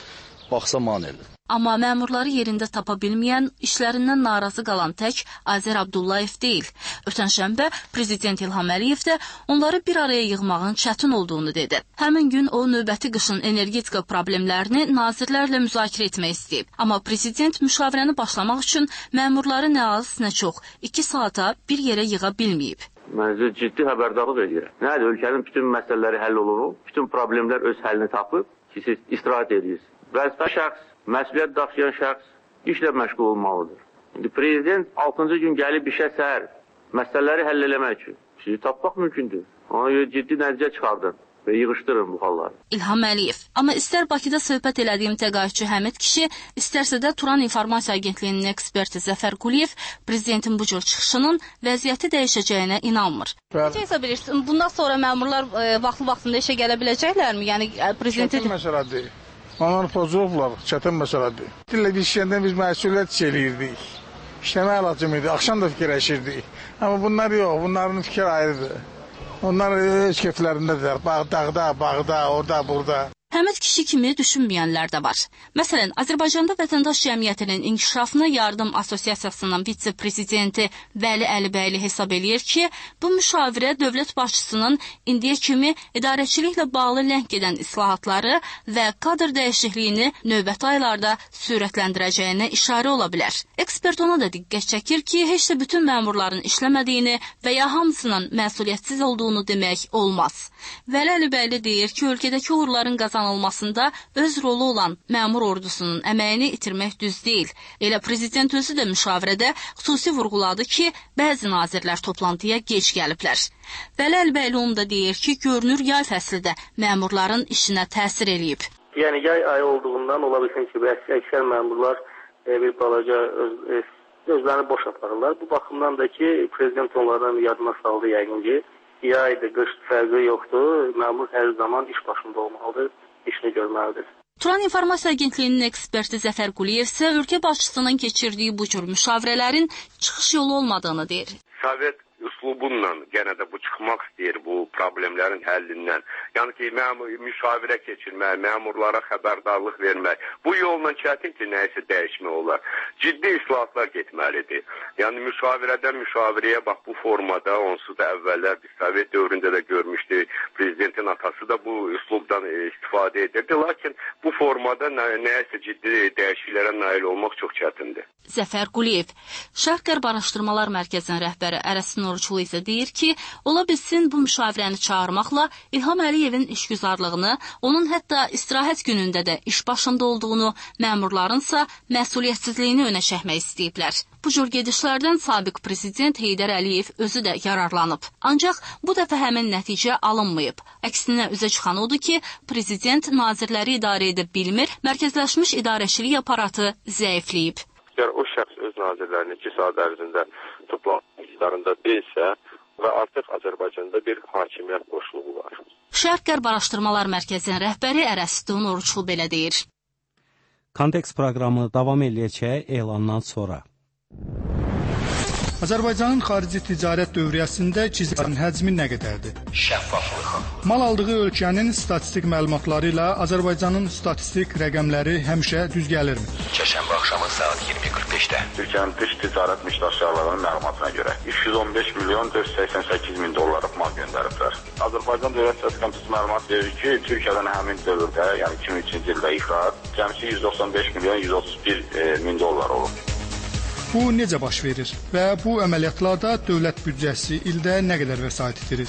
Speaker 5: baxsa man edir.
Speaker 22: Amma məmurları yerində tapa bilməyən, işlərindən narazı qalan tək Azər Abdullayev deyil. Ötən şənbə Prezident İlham Əliyev də onları bir araya yığmağın çətin olduğunu dedi. Həmin gün o növbəti qışın energetika problemlərini nazirlərlə müzakirə etmək istəyib. Amma Prezident müşavirəni başlamaq üçün məmurları nə az, nə çox iki saata bir yerə yığa bilməyib.
Speaker 3: Məncə ciddi xəbərdarlıq edir. Nədir? Ölkənin bütün məsələləri həll olur, bütün problemlər öz həllini tapıb ki, siz istirahət edirsiniz. Vəzifə şəxs, məsuliyyət daşıyan şəxs işlə məşğul olmalıdır. İndi prezident altıncı gün gəlib işə səhər məsələləri həll eləmək üçün sizi tapmaq mümkündür. Ona görə ciddi nəticə çıxardın və yığışdırın bu halları.
Speaker 22: İlham Əliyev. Amma istər Bakıda söhbət elədiyim təqaüdçü Həmid kişi, istərsə də Turan İnformasiya Agentliyinin eksperti Zəfər Quliyev prezidentin bu cür çıxışının vəziyyəti dəyişəcəyinə inanmır. Necə hesab edirsən? Bundan sonra məmurlar vaxtlı-vaxtında işə gələ biləcəklərmi? Yəni prezident
Speaker 4: çətin məsələdir. Onları pozulublar, çətin məsələdir. Dillə biz işləyəndən biz məsuliyyət hiss eləyirdik. İşləmə əlacım idi, axşam da fikirləşirdik. Amma bunlar yox, bunların fikir ayrıdır. Onlar öz keyflərindədirlər, Bağdaqda, Bağda, orada, burada.
Speaker 22: Həmid kişi kimi düşünməyənlər də var. Məsələn, Azərbaycanda Vətəndaş Cəmiyyətinin İnkişafına Yardım Assosiasiyasının vitse-prezidenti Vəli Əlibəyli hesab eləyir ki, bu müşavirə dövlət başçısının indiyə kimi idarəçiliklə bağlı ləng gedən islahatları və kadr dəyişikliyini növbəti aylarda sürətləndirəcəyinə işarə ola bilər. Ekspert ona da diqqət çəkir ki, heç də bütün məmurların işləmədiyini və ya hamısının məsuliyyətsiz olduğunu demək olmaz. Vəli Əlibəyli deyir ki, ölkədəki uğurların qazanılmasında öz rolu olan məmur ordusunun əməyini itirmək düz deyil. Elə prezident özü də müşavirədə xüsusi vurğuladı ki, bəzi nazirlər toplantıya gec gəliblər. Vəli Əlibəyli onu da deyir ki, görünür yay fəsli də məmurların işinə təsir eləyib.
Speaker 3: Yəni yay ayı olduğundan ola bilsin ki, əksər məmurlar e, bir balaca öz, e, özlərini boş aparırlar. Bu baxımdan da ki, prezident onlardan yadına saldı yəqin ki, yaydır, qış fərqi yoxdur, məmur hər zaman iş başında olmalıdır, işini görməlidir.
Speaker 22: Turan İnformasiya Agentliyinin eksperti Zəfər Quliyev isə ölkə başçısının keçirdiyi bu cür müşavirələrin çıxış yolu olmadığını deyir.
Speaker 23: Sovet üslubunla yenə də bu çıxmaq istəyir bu problemlərin həllindən. Yəni ki, məmur, müşavirə keçirmək, məmurlara xəbərdarlıq vermək. Bu yolla çətin ki, nəyisə dəyişmək olar. Ciddi islahatlar getməlidir. Yəni müşavirədən müşavirəyə bax bu formada, onsuz da əvvəllər biz Sovet dövründə də görmüşdük. Prezidentin atası da bu üslubdan istifadə edirdi. Lakin bu formada nə, nəyisə ciddi dəyişikliklərə nail olmaq çox çətindir.
Speaker 22: Zəfər Quliyev, Şərq-Qərb Araşdırmalar Mərkəzinin rəhbəri Ərəstin Oruçlu isə deyir ki, ola bilsin bu müşavirəni çağırmaqla İlham Əliyevin işgüzarlığını, onun hətta istirahət günündə də iş başında olduğunu, məmurlarınsa məsuliyyətsizliyini önə çəkmək istəyiblər. Bu cür gedişlərdən sabiq prezident Heydər Əliyev özü də yararlanıb. Ancaq bu dəfə həmin nəticə alınmayıb. Əksinə üzə çıxan odur ki, prezident nazirləri idarə edə bilmir, mərkəzləşmiş idarəçilik aparatı zəifləyib.
Speaker 23: Əgər o şəxs öz nazirlərini iki saat ərzində toplantı iqtidarında deyilsə və artıq Azərbaycanda bir hakimiyyət boşluğu var.
Speaker 22: Şərq-Qərb Araşdırmalar Mərkəzinin rəhbəri Ərəstin Oruçlu belə deyir.
Speaker 9: Konteks proqramı davam eləyəcək elandan sonra.
Speaker 24: Azərbaycanın xarici ticarət dövriyyəsində gizlərin həcmi nə qədərdir?
Speaker 25: Şəffaflıq.
Speaker 24: Mal aldığı ölkənin statistik məlumatları ilə Azərbaycanın statistik rəqəmləri həmişə düz gəlirmi?
Speaker 25: Çərşənbə axşamı saat iyirmi qırx beşdə.
Speaker 26: Türkiyənin dış ticarət müştərilərinin məlumatına görə üç yüz on beş milyon dörd yüz səksən səkkiz min dollarlıq mal göndəriblər. Azərbaycan Dövlət Statistikası məlumat verir ki, Türkiyədən həmin dövrdə, yəni iki min üçüncü ildə ixrac cəmsi yüz doxsan beş milyon yüz otuz bir min dollar olub.
Speaker 24: Bu necə baş verir və bu əməliyyatlarda dövlət büdcəsi ildə nə qədər vəsait itirir?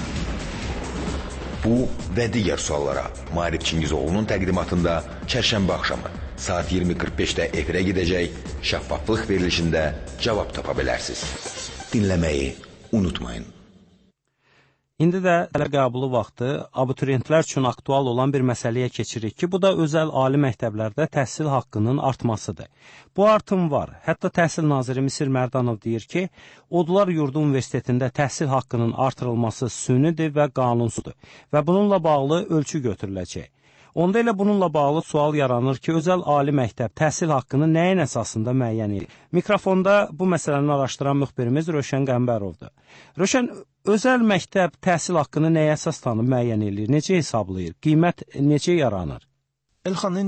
Speaker 10: Bu və digər suallara Maarif Çingizoğlu'nun təqdimatında çərşənbə axşamı saat iyirmi qırx beşdə efirə gedəcək şəffaflıq verilişində cavab tapa bilərsiniz. Dinləməyi unutmayın.
Speaker 9: İndi də tələ qəbulu vaxtı abituriyentlər üçün aktual olan bir məsələyə keçirik ki, bu da özəl ali məktəblərdə təhsil haqqının artmasıdır. Bu artım var. Hətta Təhsil naziri Misir Mərdanov deyir ki, Odlar Yurdu Universitetində təhsil haqqının artırılması sünidir və qanunsuzdur və bununla bağlı ölçü götürüləcək. Onda elə bununla bağlı sual yaranır ki, özəl ali məktəb təhsil haqqını nəyin əsasında müəyyən edir? Mikrofonda bu məsələni araşdıran müxbirimiz Röşən Qəmbərovdur. Röşən, özəl məktəb təhsil haqqını nəyə əsas tanıb müəyyən edir? Necə hesablayır? Qiymət necə yaranır?
Speaker 27: Elxan, indi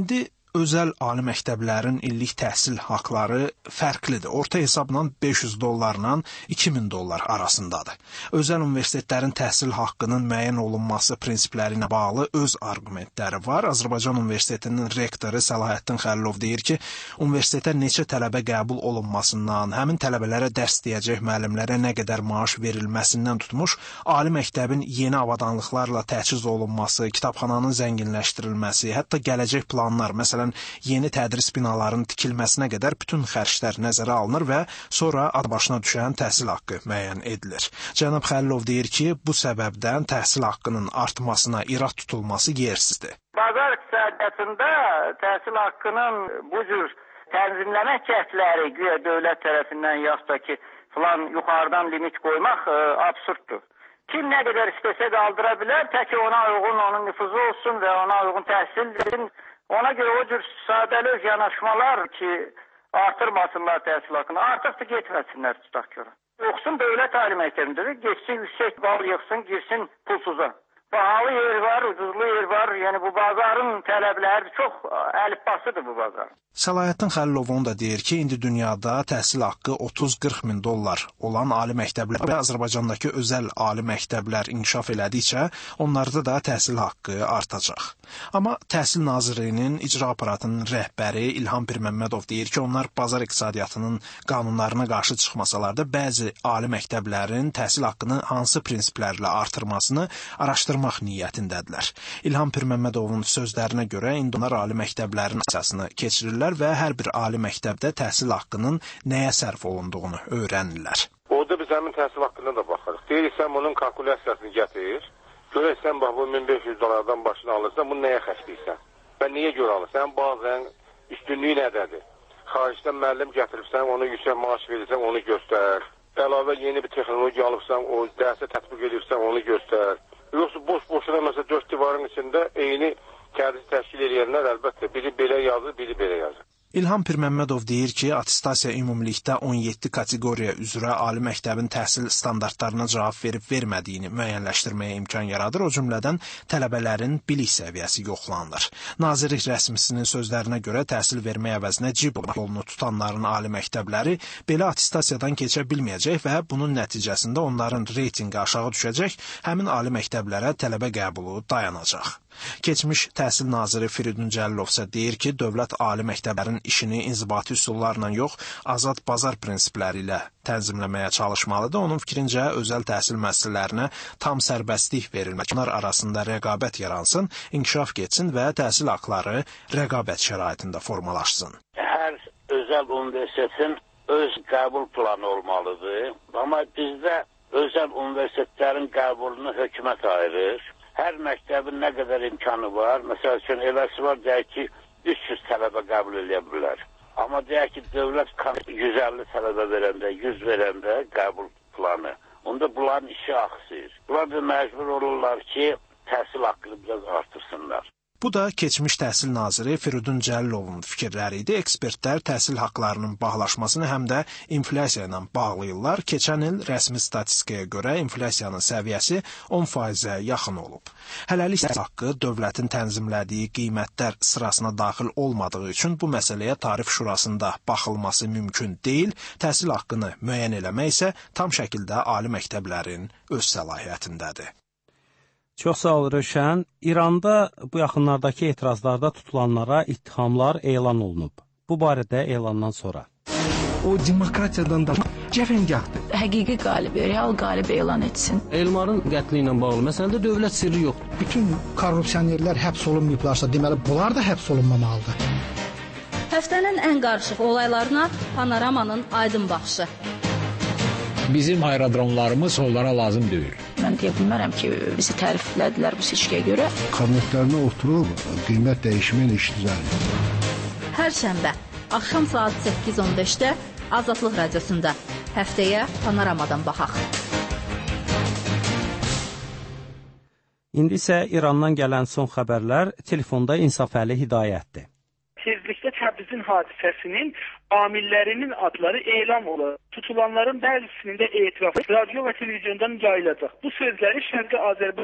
Speaker 1: özəl ali məktəblərin illik təhsil haqqları fərqlidir. Orta hesabla beş yüz dollarla iki min dollar arasındadır. Özəl universitetlərin təhsil haqqının müəyyən olunması prinsipləri ilə bağlı öz arqumentləri var. Azərbaycan Universitetinin rektoru Səlahiddin Xəlilov deyir ki, universitetə neçə tələbə qəbul olunmasından, həmin tələbələrə dərs deyəcək müəllimlərə nə qədər maaş verilməsindən tutmuş, ali məktəbin yeni avadanlıqlarla təchiz olunması, kitabxananın zənginləşdirilməsi, hətta gələcək planlar, məsələn, yeni tədris binalarının tikilməsinə qədər bütün xərclər nəzərə alınır və sonra ad başına düşən təhsil haqqı müəyyən edilir. Cənab Xəlilov deyir ki, bu səbəbdən təhsil haqqının artmasına irad tutulması yersizdir.
Speaker 16: Bazar iqtisadiyyatında təhsil haqqının bu cür tənzimləmə cəhdləri güya dövlət tərəfindən yaxud da ki, filan yuxarıdan limit qoymaq ə, absurddur. Kim nə qədər istəsə qaldıra bilər, təki ona uyğun onun nüfuzu olsun və ona uyğun təhsil verin. Ona görə o cür sadəlöz yanaşmalar ki, artırmasınlar təhsil haqqını, artıq da getməsinlər tutaq görə. Yoxsun dövlət ali məktəbində də geçsin, yüksək bal yıxsın, girsin pulsuza. Bahalı yer var, ucuzlu yer var. Yəni bu bazarın tələbləri çox əlifbasıdır bu bazar.
Speaker 1: Səlahiddin Xəlilov onu da deyir ki, indi dünyada təhsil haqqı otuz qırx min dollar olan ali məktəblər və Azərbaycandakı özəl ali məktəblər inkişaf elədikcə, onlarda da təhsil haqqı artacaq. Amma Təhsil Nazirliyinin icra aparatının rəhbəri İlham Pirməmmədov deyir ki, onlar bazar iqtisadiyyatının qanunlarına qarşı çıxmasalar da bəzi ali məktəblərin təhsil haqqını hansı prinsiplərlə artırmasını araşdırmaq niyyətindədirlər. İlham Pirməmmədovun sözlərinə görə indi onlar ali məktəblərin əsasını keçirirlər və hər bir ali məktəbdə təhsil haqqının nəyə sərf olunduğunu öyrənirlər.
Speaker 11: Orada biz həmin təhsil haqqına da baxırıq. Deyirik, sən bunun kalkulyasiyasını gətir. Görək, sən bax, bu min beş yüz dollardan başını alırsan, bunu nəyə xərcləyirsən? Və niyə görə alırsan? Bazen üstünlüyü nədədir? Xaricdən müəllim gətiribsən, ona yüksək maaş verirsən, onu göstər. Əlavə yeni bir texnologiya alıbsan, o dərsə tətbiq edirsən, onu göstər. Yoxsa boş-boşuna məsələn dörd divarın içində eyni tədris təşkil edənlər əlbəttə biri belə yazır, biri belə yazır.
Speaker 1: İlham Pirməmmədov deyir ki, attestasiya ümumilikdə on yeddi kateqoriya üzrə ali məktəbin təhsil standartlarına cavab verib vermədiyini müəyyənləşdirməyə imkan yaradır, o cümlədən tələbələrin bilik səviyyəsi yoxlanılır. Nazirlik rəsmisinin sözlərinə görə təhsil vermək əvəzinə cib yolunu tutanların ali məktəbləri belə attestasiyadan keçə bilməyəcək və bunun nəticəsində onların reytinqi aşağı düşəcək, həmin ali məktəblərə tələbə qəbulu dayanacaq. Keçmiş təhsil naziri Firidun Cəlilov isə deyir ki, dövlət ali məktəblərin işini inzibati üsullarla yox, azad bazar prinsipləri ilə tənzimləməyə çalışmalıdır. Onun fikrincə, özəl təhsil müəssisələrinə tam sərbəstlik verilmək, onlar arasında rəqabət yaransın, inkişaf getsin və təhsil haqları rəqabət şəraitində formalaşsın.
Speaker 6: Hər özəl universitetin öz qəbul planı olmalıdır. Amma bizdə özəl universitetlərin qəbulunu hökumət ayırır. Hər məktəbin nə qədər imkanı var. Məsəl üçün, eləsi var, deyək ki, üç yüz tələbə qəbul edə bilər. Amma deyək ki, dövlət yüz əlli tələbə verəndə, yüz verəndə qəbul planı. Onda bunların işi axsıyır. Bunlar da məcbur olurlar ki, təhsil haqqını biraz artırsınlar.
Speaker 1: Bu da keçmiş təhsil naziri Firidun Cəlilovun fikirləri idi. Ekspertlər təhsil haqqlarının bağlaşmasını həm də inflyasiya ilə bağlayırlar. Keçən il rəsmi statistikaya görə inflyasiyanın səviyyəsi on faizə yaxın olub. Hələlik təhsil haqqı dövlətin tənzimlədiyi qiymətlər sırasına daxil olmadığı üçün bu məsələyə tarif şurasında baxılması mümkün deyil. Təhsil haqqını müəyyən eləmək isə tam şəkildə ali məktəblərin öz səlahiyyətindədir.
Speaker 9: Çox sağ ol Rövşən. İranda bu yaxınlardakı etirazlarda tutulanlara ittihamlar elan olunub. Bu barədə elandan sonra.
Speaker 7: O demokratiyadan da cəfəngahdır.
Speaker 8: Həqiqi qalibi, real qalibi elan etsin.
Speaker 7: Elmarın qətli ilə bağlı məsələdə dövlət sirri yoxdur.
Speaker 24: Bütün korrupsionerlər həbs olunmayıblarsa, deməli bunlar da həbs olunmamalıdır.
Speaker 22: Həftənin ən qarışıq olaylarına Panoramanın aydın baxışı.
Speaker 13: Bizim aerodromlarımız onlara lazım deyil.
Speaker 8: Mən deyə bilmərəm ki, bizi təriflədilər bu seçkiyə görə.
Speaker 14: Kabinetlərinə oturub, qiymət dəyişməyən iş düzəlir.
Speaker 22: Hər şənbə, axşam saat səkkiz on beşdə Azadlıq Radiosunda. Həftəyə Panoramadan baxaq.
Speaker 9: İndi isə İrandan gələn son xəbərlər telefonda İnsafəli Hidayətdir.
Speaker 27: Tezlikdə Təbrizin hadisəsinin amillərinin adları elan olur. Tutulanların bəzisinin də etirafı radio və televizyondan yayılacaq. Bu sözləri Şərqi Azərbaycan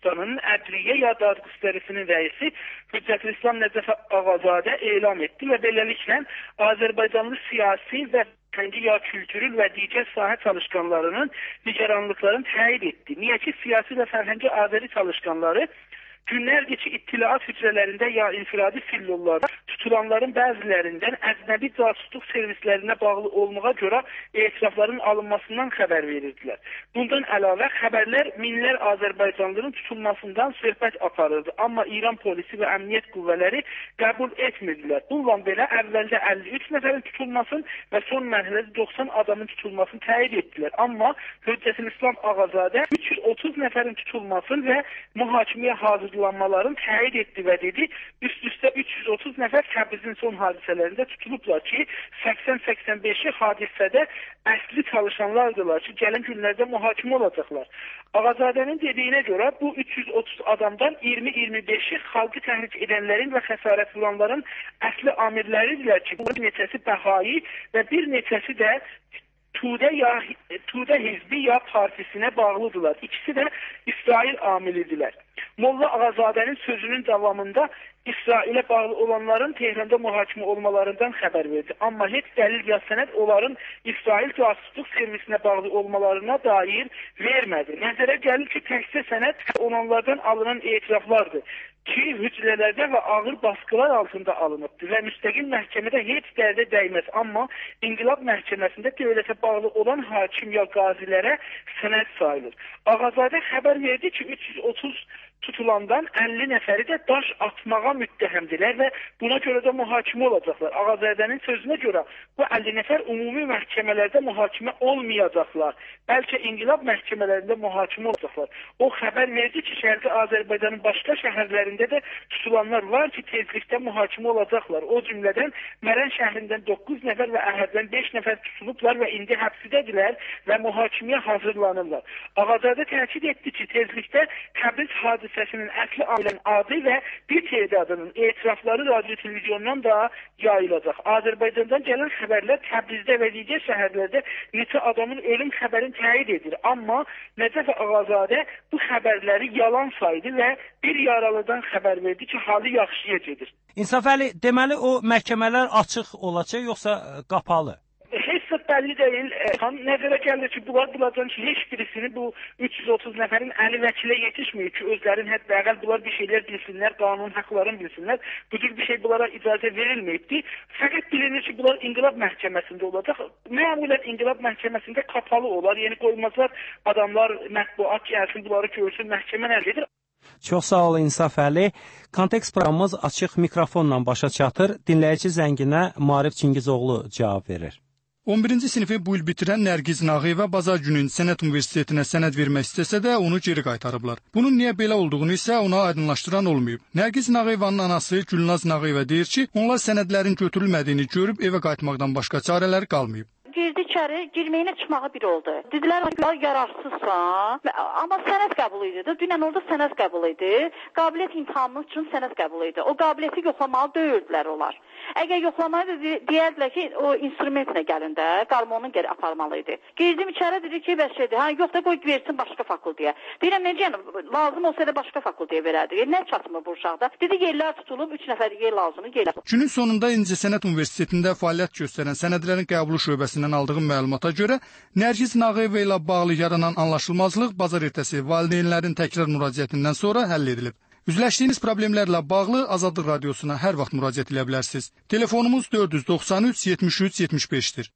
Speaker 27: Ermənistanın Ədliyyə Yadad İdarəsinin rəisi Hüccətülislam Nəcəf Ağazadə elan etdi və beləliklə Azərbaycanlı siyasi və fərhəngi ya kültürü və digər sahə çalışqanlarının nigaranlıqlarını təyid etdi. Niyə ki, siyasi və fərhəngi Azəri çalışqanları günlərgəçə ittilaat hücrələrində ya infiradi fillollarda tutulanların bəzilərindən əcnəbi casusluq servislərinə bağlı olmağa görə etirafların alınmasından xəbər verirdilər. Bundan əlavə xəbərlər minlər Azərbaycanlıların tutulmasından söhbət aparırdı. Amma İran polisi və əmniyyət qüvvələri qəbul etmirdilər. Bununla belə əvvəldə əlli üç nəfərin tutulmasını və son mərhələdə doxsan adamın tutulmasını təyid etdilər. Amma Hüccətülislam Ağazadə üç yüz otuz nəfərin tutulmasını və mühakiməyə hazır lanmaların təyid etdi və dedi, üst-üstə üç yüz otuz nəfər Təbrizin son hadisələrində tutulublar ki, səksən səksən beşi hadisədə əsli çalışanlardılar ki, gələn günlərdə mühakimə olacaqlar. Ağazadənin dediyinə görə bu üç yüz otuz adamdan iyirmi iyirmi beşi xalqı təhrik edənlərin və xəsarət vuranların əsli amirləridirlər ki, bu neçəsi Bəhai və bir neçəsi də Tudə ya Tudə hizbi ya partisinə bağlıdırlar. İkisi də İsrail amilidirlər. Molla Ağazadənin sözünün davamında İsrailə bağlı olanların Tehranda mühakimə olmalarından xəbər verdi. Amma heç dəlil ya sənəd onların İsrail casusluq servisinə bağlı olmalarına dair vermədi. Nəzərə gəlir ki, təkcə sənəd olanlardan alınan etiraflardır ki, hücrələrdə və ağır baskılar altında alınıbdır və müstəqil məhkəmədə heç dərdə dəyməz. Amma İnqilab məhkəməsində dövlətə bağlı olan hakim ya qazilərə sənəd sayılır. Ağazadə xəbər verdi ki, üç yüz otuz tutulandan əlli nəfəri də daş atmağa müttəhəmdilər və buna görə də mühakimə olacaqlar. Ağazədənin sözünə görə bu əlli nəfər ümumi məhkəmələrdə mühakimə olmayacaqlar. Bəlkə İnqilab məhkəmələrində mühakimə olacaqlar. O xəbər verdi ki, Şərqi Azərbaycanın başqa şəhərlərində də tutulanlar var ki, tezlikdə mühakimə olacaqlar. O cümlədən Mərən şəhərindən doqquz nəfər və Əhəddən beş nəfər tutulublar və indi həbsdədirlər və mühakiməyə hazırlanırlar. Ağazadə təkid etdi ki, tezlikdə Təbriz hadisəsinin əsli ailənin adı və bir tədadının etirafları radio televizyondan da yayılacaq. Azərbaycandan gələn xəbərlər Təbrizdə və digər şəhərlərdə neçə adamın ölüm xəbərini təyid edir. Amma Nəcəf Ağazadə bu xəbərləri yalan saydı və bir yaralıdan xəbər verdi ki, halı yaxşıya gedir.
Speaker 9: İnsafəli, deməli o məhkəmələr açıq olacaq yoxsa qapalı?
Speaker 27: Heç bəlli deyil. Nəzərə gəlir ki, bunlar bulacaq ki, heç birisini bu üç yüz otuz nəfərin əli vəkilə yetişmir ki, özlərin hətta əvvəl bunlar bir şeylər bilsinlər, qanun haqlarını bilsinlər. Bu cür bir şey bunlara icazə verilməyibdi. Fəqət bilinir ki, bunlar İnqilab məhkəməsində olacaq. Məmulən İnqilab məhkəməsində kapalı olar. Yəni qoymazlar adamlar mətbuat gəlsin, bunları görsün, məhkəmə nə edir?
Speaker 9: Çox sağ ol İnsaf Əli. Kontekst proqramımız açıq mikrofonla başa çatır. Dinləyici zənginə Maarif Çingizoğlu cavab verir.
Speaker 24: on birinci sinifi bu il bitirən Nərgiz Nağıyeva bazar günü Sənət Universitetinə sənəd vermək istəsə də onu geri qaytarıblar. Bunun niyə belə olduğunu isə ona aydınlaşdıran olmayıb. Nərgiz Nağıyevanın anası Gülnaz Nağıyeva deyir ki, onlar sənədlərin götürülmədiyini görüb evə qayıtmaqdan başqa çarələri qalmayıb.
Speaker 12: Girdi içəri, girməyinə çıxmağı bir oldu. Dedilər, yararsızsan, amma sənəd qəbulu idi. Dünən orada sənəd qəbulu idi. Qabiliyyət imtahanı üçün sənəd qəbulu idi. O qabiliyyəti yoxlamalı deyildilər onlar. Əgər yoxlamaydı, deyərdilər ki, o instrumentlə gəlin də, qarmonun geri aparmalı idi. Girdim içəri, dedi ki, bəs şeydir, ha, yox da qoy versin başqa fakültəyə. Deyirəm, necə, lazım olsa da başqa fakültəyə verərdi. Nə çatmır bu uşaqda? Dedi, yerlər tutulub, üç nəfər yer lazımdır, yerlər.
Speaker 24: Günün sonunda İncəsənət Universitetində fəaliyyət göstərən sənədlərin qəbulu şöbəsindən aldığım məlumata görə, Nərgiz Nağıyeva ilə bağlı yaranan anlaşılmazlıq bazar ertəsi valideynlərin təkrar müraciətindən sonra həll edilib. Üzləşdiyiniz problemlərlə bağlı Azadlıq Radiosuna hər vaxt müraciət edə bilərsiniz. Telefonumuz dörd yüz doxsan üç yetmiş üç yetmiş beşdir.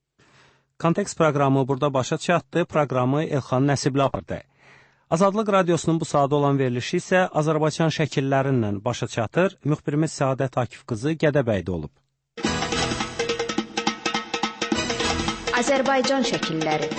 Speaker 9: Kontekst proqramı burada başa çatdı. Proqramı Elxan Nəsibli apardı. Azadlıq Radiosunun bu saata olan verilişi isə Azərbaycan şəkillərindən başa çatır. Müxbirimiz Səadət Akif qızı Gədəbəydə olub.
Speaker 2: Azərbaycan şəkilləri.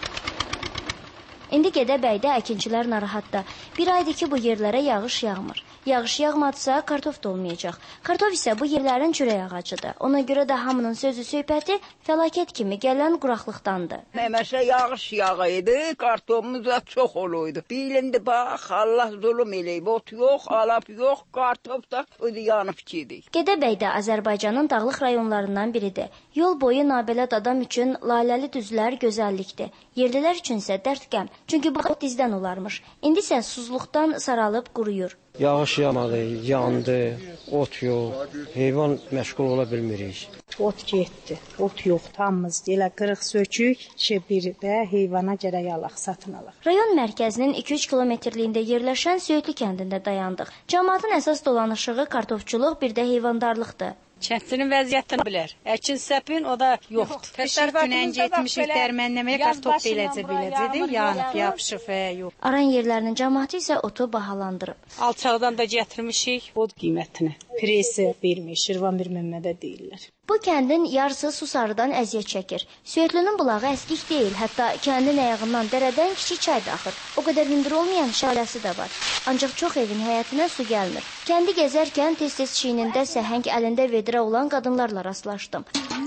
Speaker 15: İndi Gədəbəydə əkinçilər narahatda. Bir aydır ki, bu yerlərə yağış yağmır.
Speaker 5: Yağış yağmadısa kartof da olmayacaq. Kartof isə bu yerlərin çörək ağacıdır. Ona görə də hamının sözü söhbəti fəlakət kimi gələn quraqlıqdandır.
Speaker 15: Həməşə yağış yağıydı, kartofumuz da çox oluydu. Bilindi bax, Allah zulüm eləyib, ot yox, alap yox, kartof da yanıb gedik.
Speaker 5: Gədəbəy də Azərbaycanın dağlıq rayonlarından biridir. Yol boyu nabələd adam üçün laləli düzlər gözəllikdir. Yerlilər üçün isə dərd qəm. Çünki bu ot dizdən olarmış. İndi isə susluqdan saralıb quruyur.
Speaker 17: Yağış yağmadı, yandı, ot yox, heyvan məşğul ola bilmirik.
Speaker 18: Ot getdi, ot yox, tamız, elə qırıq sökük, şey bir də heyvana gərək alaq, satın alaq.
Speaker 5: Rayon mərkəzinin iki üç kilometrliyində yerləşən Söyüdlü kəndində dayandıq. Cəmaatın əsas dolanışığı kartofçuluq, bir də heyvandarlıqdır.
Speaker 18: Kəndinin vəziyyətini bilər. Əkin səpin, o da yoxdur. Təşərrüfatın getmişik dərmənləməyə kartof beləcə beləcədir, yanıb, yapışıb və yox.
Speaker 5: Aran yerlərinin cəmaatı isə otu bahalandırıb.
Speaker 18: Alçaqdan da gətirmişik od qiymətini. Presi vermiş, Şirvan bir Məmmədə deyirlər.
Speaker 5: Bu kəndin yarısı Susarıdan əziyyət çəkir. Söyüdlünün bulağı əskik deyil, hətta kəndin ayağından dərədən kiçik çay da axır. O qədər hündür olmayan şaləsi də var. Ancaq çox evin həyətinə su gəlmir. Kəndi gəzərkən tez-tez çiynində səhəng, əlində vedrə olan qadınlarla rastlaşdım.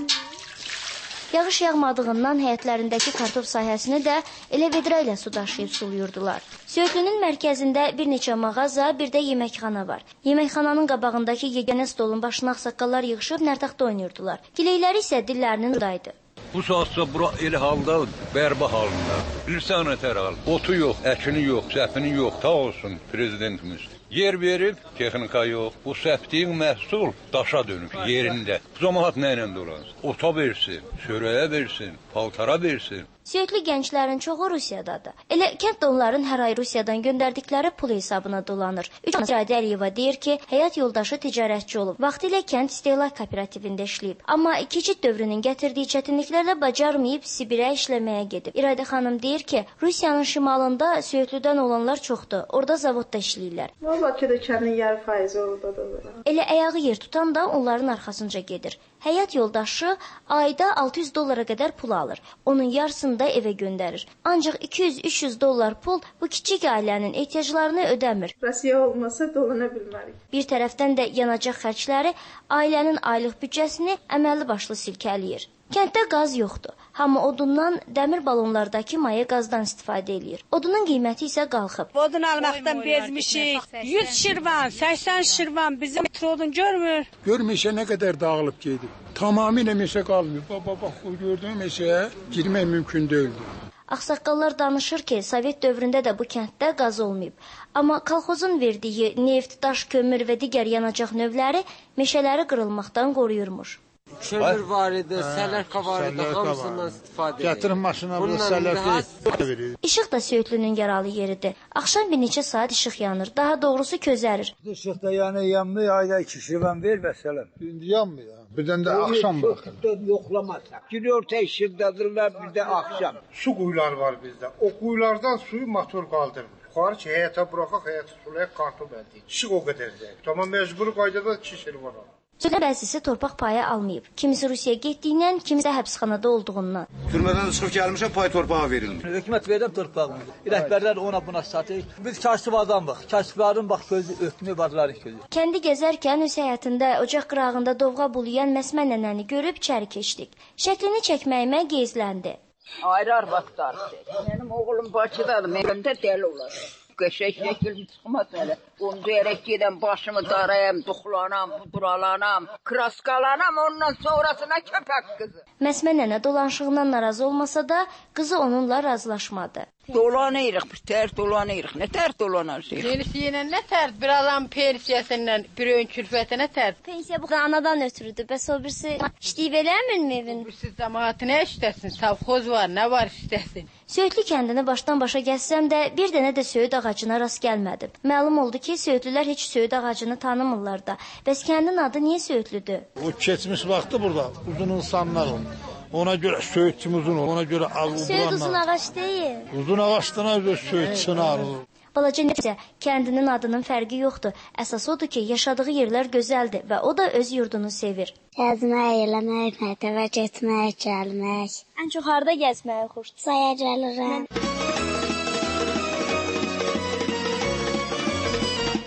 Speaker 5: Yağış yağmadığından həyətlərindəki kartof sahəsini də elə vedrə ilə su daşıyıb suluyurdular. Söyüdlünün mərkəzində bir neçə mağaza, bir də yeməkxana var. Yeməkxananın qabağındakı yeganə stolun başına ağsaqqallar yığışıb nərtaxta oynayırdılar. Gileyləri isə dillərinin udaydı.
Speaker 19: Bu saatsa bura elə halda, bərba halında. Bilirsən nətər hal? Otu yox, əkini yox, səpini yox, ta olsun prezidentimiz. Yer verib, texnika yox. Bu səpdiyin məhsul daşa dönüb yerində. Cəmaət nə ilə dolansın? Ota versin, çörəyə versin, paltara versin.
Speaker 5: Söyüdlü gənclərin çoxu Rusiyadadır. Elə kənd də onların hər ay Rusiyadan göndərdikləri pul hesabına dolanır. Üç Radə Əliyeva deyir ki, həyat yoldaşı ticarətçi olub. Vaxtilə kənd istehlak kooperativində işləyib. Amma keçid dövrünün gətirdiyi çətinliklərlə bacarmayıb Sibirə işləməyə gedib. İradə xanım deyir ki, Rusiyanın şimalında Söyüdlüdən olanlar çoxdur. Orada zavodda işləyirlər.
Speaker 18: Bakıda kəndin yarı faizi oradadır.
Speaker 5: Elə ayağı yer tutan da onların arxasınca gedir. Həyat yoldaşı ayda altı yüz dollara qədər pul alır. Onun yarısını da evə göndərir. Ancaq iki yüz üç yüz dollar pul bu kiçik ailənin ehtiyaclarını ödəmir.
Speaker 18: Rusiya olmasa dolana bilmərik.
Speaker 5: Bir tərəfdən də yanacaq xərcləri ailənin aylıq büdcəsini əməlli başlı silkələyir. Kənddə qaz yoxdur. Hamı odundan, dəmir balonlardakı maya qazdan istifadə edir. Odunun qiyməti isə qalxıb.
Speaker 18: Odun almaqdan bezmişik. yüz şirvan, səksən şirvan bizim odun görmür.
Speaker 4: Görmüşə nə qədər dağılıb gedib. Tamamilə meşə qalmıyor. Baba bax, o gördüyüm meşəyə girmək mümkün deyildi.
Speaker 5: Ağsaqqallar danışır ki, Sovet dövründə də bu kənddə qaz olmayıb. Amma kolxozun verdiyi neft, daş, kömür və digər yanacaq növləri meşələri qırılmaqdan qoruyurmuş.
Speaker 17: Kömür var idi, sələrka var idi, hamısından istifadə edir.
Speaker 4: Gətirin maşına bu sələrka verir.
Speaker 5: İşıq da Söyüdlünün yaralı yeridir. Axşam bir neçə saat işıq yanır, daha doğrusu közərir.
Speaker 20: İşıq da yəni yanmıyor, ayda iki şirvan ver məsələn.
Speaker 4: İndi yanmıyor. Birdən də axşam baxır.
Speaker 20: Yoxlamazsak. Gün orta işıqdadırlar, bir də axşam.
Speaker 21: Su quyuları var bizdə. O quyulardan suyu motor qaldırmır. Yuxarı ki, həyətə buraxaq, həyətə sulayaq, kartof əldə edir. İşıq o qədər deyil. Amma məcburi qaydada iki şirvan alır.
Speaker 5: Söylə bəzisi torpaq payı almayıb. Kimisi Rusiyaya getdiyindən, kimisi də həbsxanada olduğundan.
Speaker 21: Türmədən çıxıb gəlmişəm, pay torpağı verilmir.
Speaker 20: Hökumət verəm torpağımı. Rəhbərlər ona buna satır. Biz kasıb adamıq. Kasıbların bax gözü ötmü varları gözü.
Speaker 5: Kəndi gəzərkən öz həyatında ocaq qırağında dovğa bulayan Məsmə nənəni görüb içəri keçdik. Şəklini çəkməyimə geyzləndi.
Speaker 15: Ayrı arvaqdardır. Mənim oğlum Bakıdadır, mənim də dəli olacaq. Qəşək şəkil çıxmaz hələ. Onca yerək gedən başımı darayam, duxlanam, puduralanam, kraskalanam, ondan sonrasına köpək qızı.
Speaker 5: Məsmə nənə dolanışığından narazı olmasa da, qızı onunla razılaşmadı.
Speaker 15: Dolanırıq, bir tər dolanırıq. Nə tər dolanacaq?
Speaker 18: Pensiya ilə nə tər? Bir adam pensiyasından, bir ön külfətinə tər.
Speaker 5: Pensiya bu anadan ötürüdür. Bəs o birisi işləyib eləmirmi evin?
Speaker 18: Birisi cəmaatı nə işləsin? Savxoz var, nə var işləsin?
Speaker 5: Söyüdlü kəndini başdan başa gəzsəm də, bir dənə də söyüd ağacına rast gəlmədim. Məlum oldu ki, söyüdlülər heç söyüd ağacını tanımırlar da. Bəs kəndin adı niyə Söyüdlüdür?
Speaker 4: O keçmiş vaxtı burada uzun insanlar oldu. Ona görə söyüdçüm uzun olur, ona görə ağ ubulanlar.
Speaker 5: Söyüd uzun ağac deyil.
Speaker 4: Uzun ağaçdan öz söyüd çınar olur.
Speaker 5: Balaca necə, kəndinin adının fərqi yoxdur. Əsas odur ki, yaşadığı yerlər gözəldir və o da öz yurdunu sevir.
Speaker 28: Gəzmək, eləmək, məktəbə getmək, gəlmək.
Speaker 5: Ən çox harda gəzməyə xoşdur?
Speaker 28: Saya gəlirəm.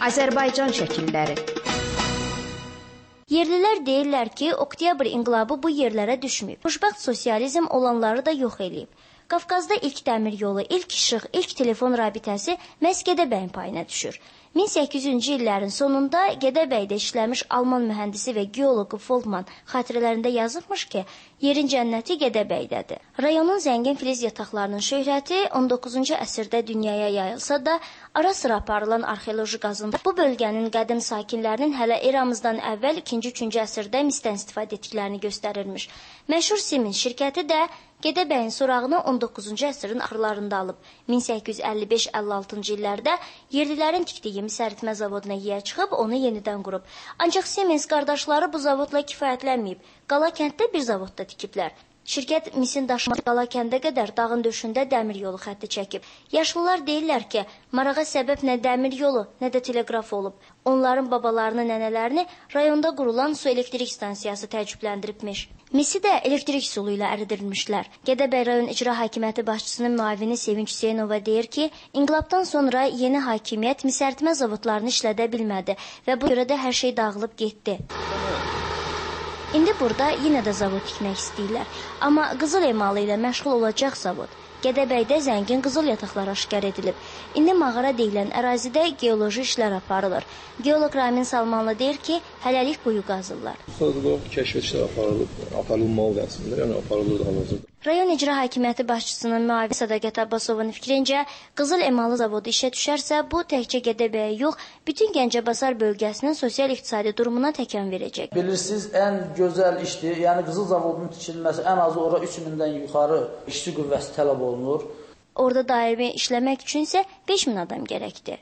Speaker 2: Azərbaycan şəkilləri.
Speaker 5: Yerlilər deyirlər ki, oktyabr inqilabı bu yerlərə düşməyib. Xoşbəxt sosializm olanları da yox eləyib. Qafqazda ilk dəmir yolu, ilk işıq, ilk telefon rabitəsi məhz Gədəbəyin payına düşür. min səkkiz yüzüncü illərin sonunda Gədəbəydə işləmiş Alman mühəndisi və geoloqu Folkman xatirələrində yazıbmış ki, yerin cənnəti Gədəbəydədir. Rayonun zəngin filiz yataqlarının şöhrəti on doqquzuncu əsrdə dünyaya yayılsa da, ara sıra aparılan arxeoloji qazıntı bu bölgənin qədim sakinlərinin hələ eramızdan əvvəl ikinci-üçüncü əsrdə misdən istifadə etdiklərini göstərirmiş. Məşhur Siemens şirkəti də Gədəbəyin sorağını on doqquzuncu əsrin axırlarında alıb. min səkkiz yüz əlli beş əlli altıncı illərdə yerlilərin tikdiyi mis əritmə zavoduna yiyə çıxıb onu yenidən qurub. Ancaq Siemens qardaşları bu zavodla kifayətlənməyib. Qala kənddə bir zavodda tikiblər. Şirkət misin daşıması Qala kəndə qədər dağın döşündə dəmir yolu xətti çəkib. Yaşlılar deyirlər ki, marağa səbəb nə dəmir yolu, nə də teleqraf olub. Onların babalarını, nənələrini rayonda qurulan su elektrik stansiyası təəccübləndiribmiş. Misi də elektrik sulu ilə əridirmişlər. Gədəbəy rayon icra hakimiyyəti başçısının müavini Sevinç Hüseynova deyir ki, inqilabdan sonra yeni hakimiyyət misərtmə zavodlarını işlədə bilmədi və bu görə də hər şey dağılıb getdi. İndi burada yenə də zavod tikmək istəyirlər. Amma qızıl emalı ilə məşğul olacaq zavod. Gədəbəydə zəngin qızıl yataqlar aşkar edilib. İndi mağara deyilən ərazidə geoloji işlər aparılır. Geoloq Ramin Salmanlı deyir ki, hələlik quyu qazırlar.
Speaker 3: Sonra kəşf işlər aparılıb, aparılmalı əslində, yəni aparılır hal-hazırda.
Speaker 5: Rayon icra hakimiyyəti başçısının müavini Sədaqət Abbasovun fikrincə, qızıl emalı zavodu işə düşərsə, bu təkcə Gədəbəyə yox, bütün Gəncəbasar bölgəsinin sosial-iqtisadi durumuna təkan verəcək.
Speaker 6: Bilirsiniz, ən gözəl işdir, yəni qızıl zavodunun tikilməsi ən azı ora üç mindən yuxarı işçi qüvvəsi tələb olunur.
Speaker 5: Orada daimi işləmək üçün isə beş min adam gərəkdir.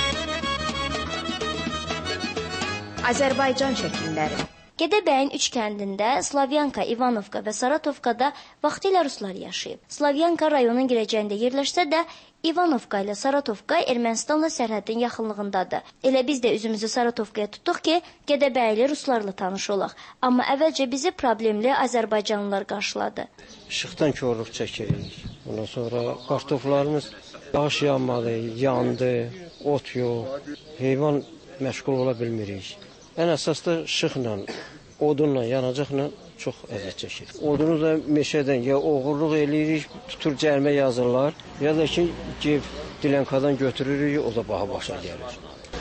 Speaker 2: Azərbaycan şəkilləri.
Speaker 5: Gədəbəyin üç kəndində Slavyanka, İvanovka və Saratovkada vaxtilə ruslar yaşayıb. Slavyanka rayonun girəcəyində yerləşsə də, İvanovka ilə Saratovka Ermənistanla sərhədin yaxınlığındadır. Elə biz də üzümüzü Saratovkaya tutduq ki, Gədəbəyli ruslarla tanış olaq. Amma əvvəlcə bizi problemli Azərbaycanlılar qarşıladı.
Speaker 17: İşıqdan korluq çəkirik. Ondan sonra kartoflarımız yağış yanmadı, yandı, ot yox, heyvan məşğul ola bilmirik. Ən əsas da işıqla, odunla, yanacaqla çox əziyyət çəkir. Odunu da meşədən ya oğurluq eləyirik, tutur cərimə yazırlar, ya da ki, gev dilənkadan götürürük, o da baha başa gəlir.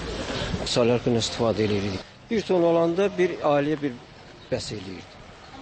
Speaker 17: Salarkını istifadə eləyirik. Bir ton olanda bir ailəyə bir bəs eləyirdi.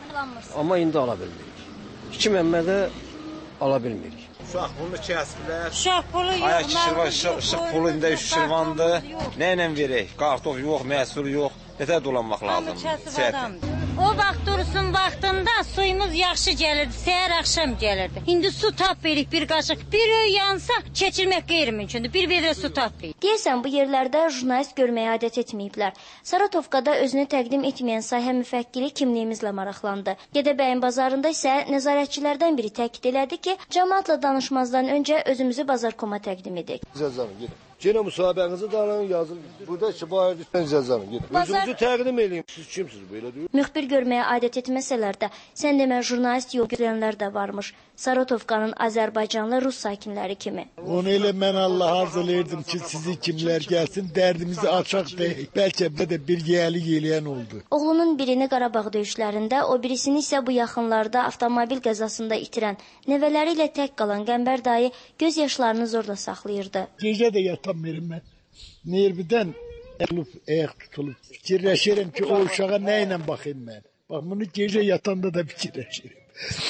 Speaker 17: Amma indi ala bilmirik. İki məmmədə ala bilmirik.
Speaker 10: Uşaq pulu kəsbilər.
Speaker 18: Uşaq pulu yox.
Speaker 10: Ayak şirvan, işıq pulu indi üç şirvandır. Nə ilə verək? Qartof yox, məhsul yox. Nətər dolanmaq lazımdır?
Speaker 18: O vaxt dursun vaxtında suyumuz yaxşı gəlirdi, səhər axşam gəlirdi. İndi su tap veririk bir qaşıq, bir öy yansa keçirmək qeyri-mümkündür. Bir vedrə su tap veririk.
Speaker 5: Deyəsən bu yerlərdə jurnalist görməyə adət etməyiblər. Saratovkada özünü təqdim etməyən sahə müfəkkiri kimliyimizlə maraqlandı. Gədəbəyin bazarında isə nəzarətçilərdən biri təkid elədi ki, cəmaatla danışmazdan öncə özümüzü bazarkoma təqdim edək.
Speaker 10: Cəzanı gedin. Yenə müsahibənizi də alın, yazın. Burada ki, bayır düşən cəzanı gedin. Özünüzü təqdim edin. Siz kimsiniz belə deyir?
Speaker 5: Müxbir görməyə adət etməsələr də, sən demə jurnalist yox görənlər də varmış. Saratovkanın Azərbaycanlı rus sakinləri kimi.
Speaker 11: Onu elə mən Allah arzulayırdım ki, sizi kimlər gəlsin, dərdimizi açaq deyək. Bəlkə də bir yeğəlik eləyən oldu.
Speaker 5: Oğlunun birini Qarabağ döyüşlərində, o birisini isə bu yaxınlarda avtomobil qəzasında itirən, nəvələri ilə tək qalan Qəmbər dayı göz yaşlarını zorla saxlayırdı.
Speaker 11: Gecə də yatamıyorum mən. Nervidən olub, ayaq tutulub. Fikirləşirəm ki, o uşağa nə ilə baxayım mən. Bax, bunu gecə yatanda da fikirləşirəm.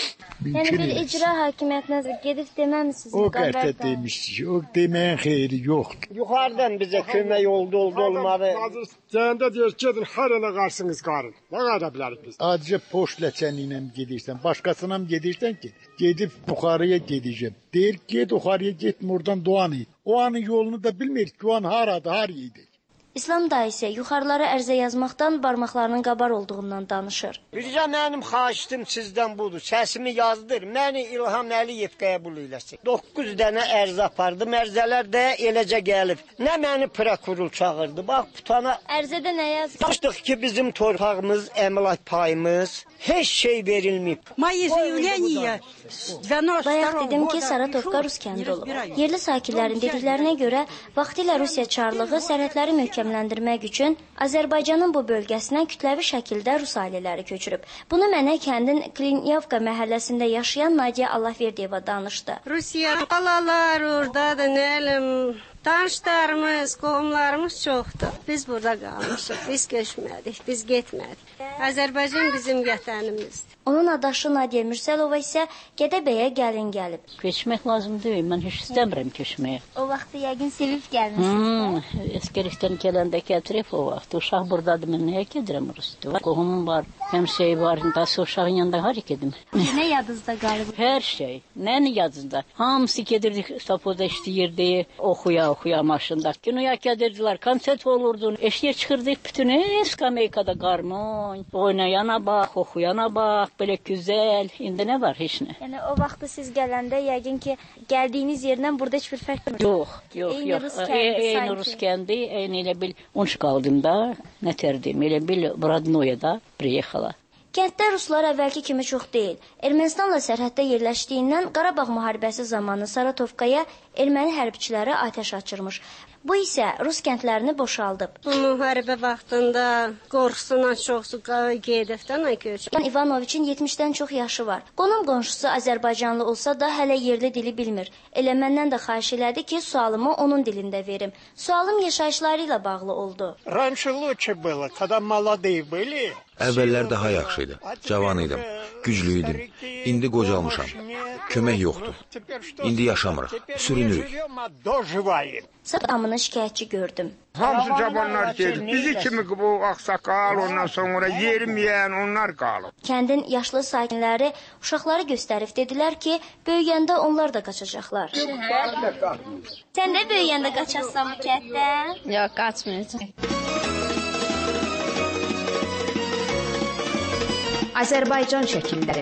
Speaker 5: Yəni bir icra hakimiyyətinə gedib deməmisiniz?
Speaker 11: O qədər demişdi ki, o deməyən xeyri yoxdur.
Speaker 17: Yuxarıdan bizə kömək oldu, oldu, olmadı.
Speaker 10: Cəhəndə deyir, gedin, hər elə qarsınız qarın. Nə qara bilərik biz?
Speaker 11: Adicə poşt ləçəni ilə gedirsən, başqasına mı gedirsən ki, gedib yuxarıya gedəcəm. Deyir, ged yuxarıya getmə, oradan Doğan et. O anın yolunu da bilmirik ki, o an haradır, har yedik.
Speaker 5: İslam dayı isə yuxarılara ərizə yazmaqdan barmaqlarının qabar olduğundan danışır.
Speaker 1: Bircə mənim xahişim sizdən budur. Səsimi yazdır. Məni İlham Əliyev qəbul eləsin. doqquz dənə ərizə apardım. Ərizələr də eləcə gəlib. Nə məni prokuror çağırdı. Bax, butana
Speaker 5: ərizədə nə yazır?
Speaker 1: Başdıq ki, bizim torpağımız, əmlak payımız heç şey verilməyib.
Speaker 5: Bayaq dedim ki, Saratovka Rus kəndi olub. Yerli sakinlərin dediklərinə görə, vaxtilə Rusiya çarlığı sərhədləri möhkəmləndirmək üçün Azərbaycanın bu bölgəsinə kütləvi şəkildə Rus ailələri köçürüb. Bunu mənə kəndin Klinyavka məhəlləsində yaşayan Nadia Allahverdiyeva danışdı.
Speaker 7: Rusiya qalalar oradadır, nə elim, tanışlarımız, qohumlarımız çoxdur. Biz burada qalmışıq, biz köçmədik, biz getmədik. Azərbaycan bizim vətənimizdir.
Speaker 5: Onun adaşı Nadia Mürsəlova isə Gədəbəyə gəlin gəlib.
Speaker 8: Köçmək lazım deyil, mən heç istəmirəm köçməyə.
Speaker 5: O vaxtı yəqin sevib gəlmişsiniz.
Speaker 8: Hmm, əsgərlikdən gələndə gətirib o vaxt. Uşaq buradadır, mən nəyə gedirəm Rusda? Qohumum var, həmşəyi var, dası uşağın yanında harı gedim.
Speaker 5: Nə yadınızda qalıb?
Speaker 8: Hər şey, nə yadınızda? Hamısı gedirdik, Sapoda işləyirdi, oxuya oxuya maşında. Kinoya gedirdilər, konsert olurdu, eşiyə çıxırdıq, bütün eskameykada qarmon, oynayana bax, oxuyana bax. Belə gözəl, indi nə var, heç nə.
Speaker 5: Yəni o vaxtı siz gələndə yəqin ki, gəldiyiniz yerdən burada heç bir fərq yox.
Speaker 8: Yox, yox,
Speaker 5: eyni
Speaker 8: yox.
Speaker 5: Rus kəndi,
Speaker 8: eyni Rus kəndi, eyni elə bil, unş qaldım da, nə tərdim, elə bil, Bradnoya'da priyehala.
Speaker 5: Kənddə ruslar əvvəlki kimi çox deyil. Ermənistanla sərhəddə yerləşdiyindən Qarabağ müharibəsi zamanı Saratovkaya erməni hərbçiləri atəş açırmış. Bu isə Rus kəndlərini boşaldıb.
Speaker 7: Bu müharibə vaxtında qorxusundan çoxsu gedibdən köçüb.
Speaker 5: İvanoviçin yetmişdən çox yaşı var. Qonum qonşusu Azərbaycanlı olsa da hələ yerli dili bilmir. Elə məndən də xahiş elədi ki, sualımı onun dilində verim. Sualım yaşayışları ilə bağlı oldu.
Speaker 1: Раньше лучше было, когда молодые были.
Speaker 13: Əvvəllər daha yaxşı idi. Cavan idim, güclü idim. İndi qocalmışam. Kömək yoxdur. İndi yaşamırıq, sürünürük.
Speaker 5: Sadamını şikayətçi gördüm.
Speaker 21: Hamısı cavanlar gelir. Bizi kimi bu ağsakal, ondan sonra yeriməyən onlar qalıb.
Speaker 5: Kəndin yaşlı sakinləri uşaqları göstərib dedilər ki, böyüyəndə onlar da qaçacaqlar. Sən də böyüyəndə qaçasan bu kənddən?
Speaker 7: Yox, qaçmayacaq.
Speaker 2: Azərbaycan şəkilləri.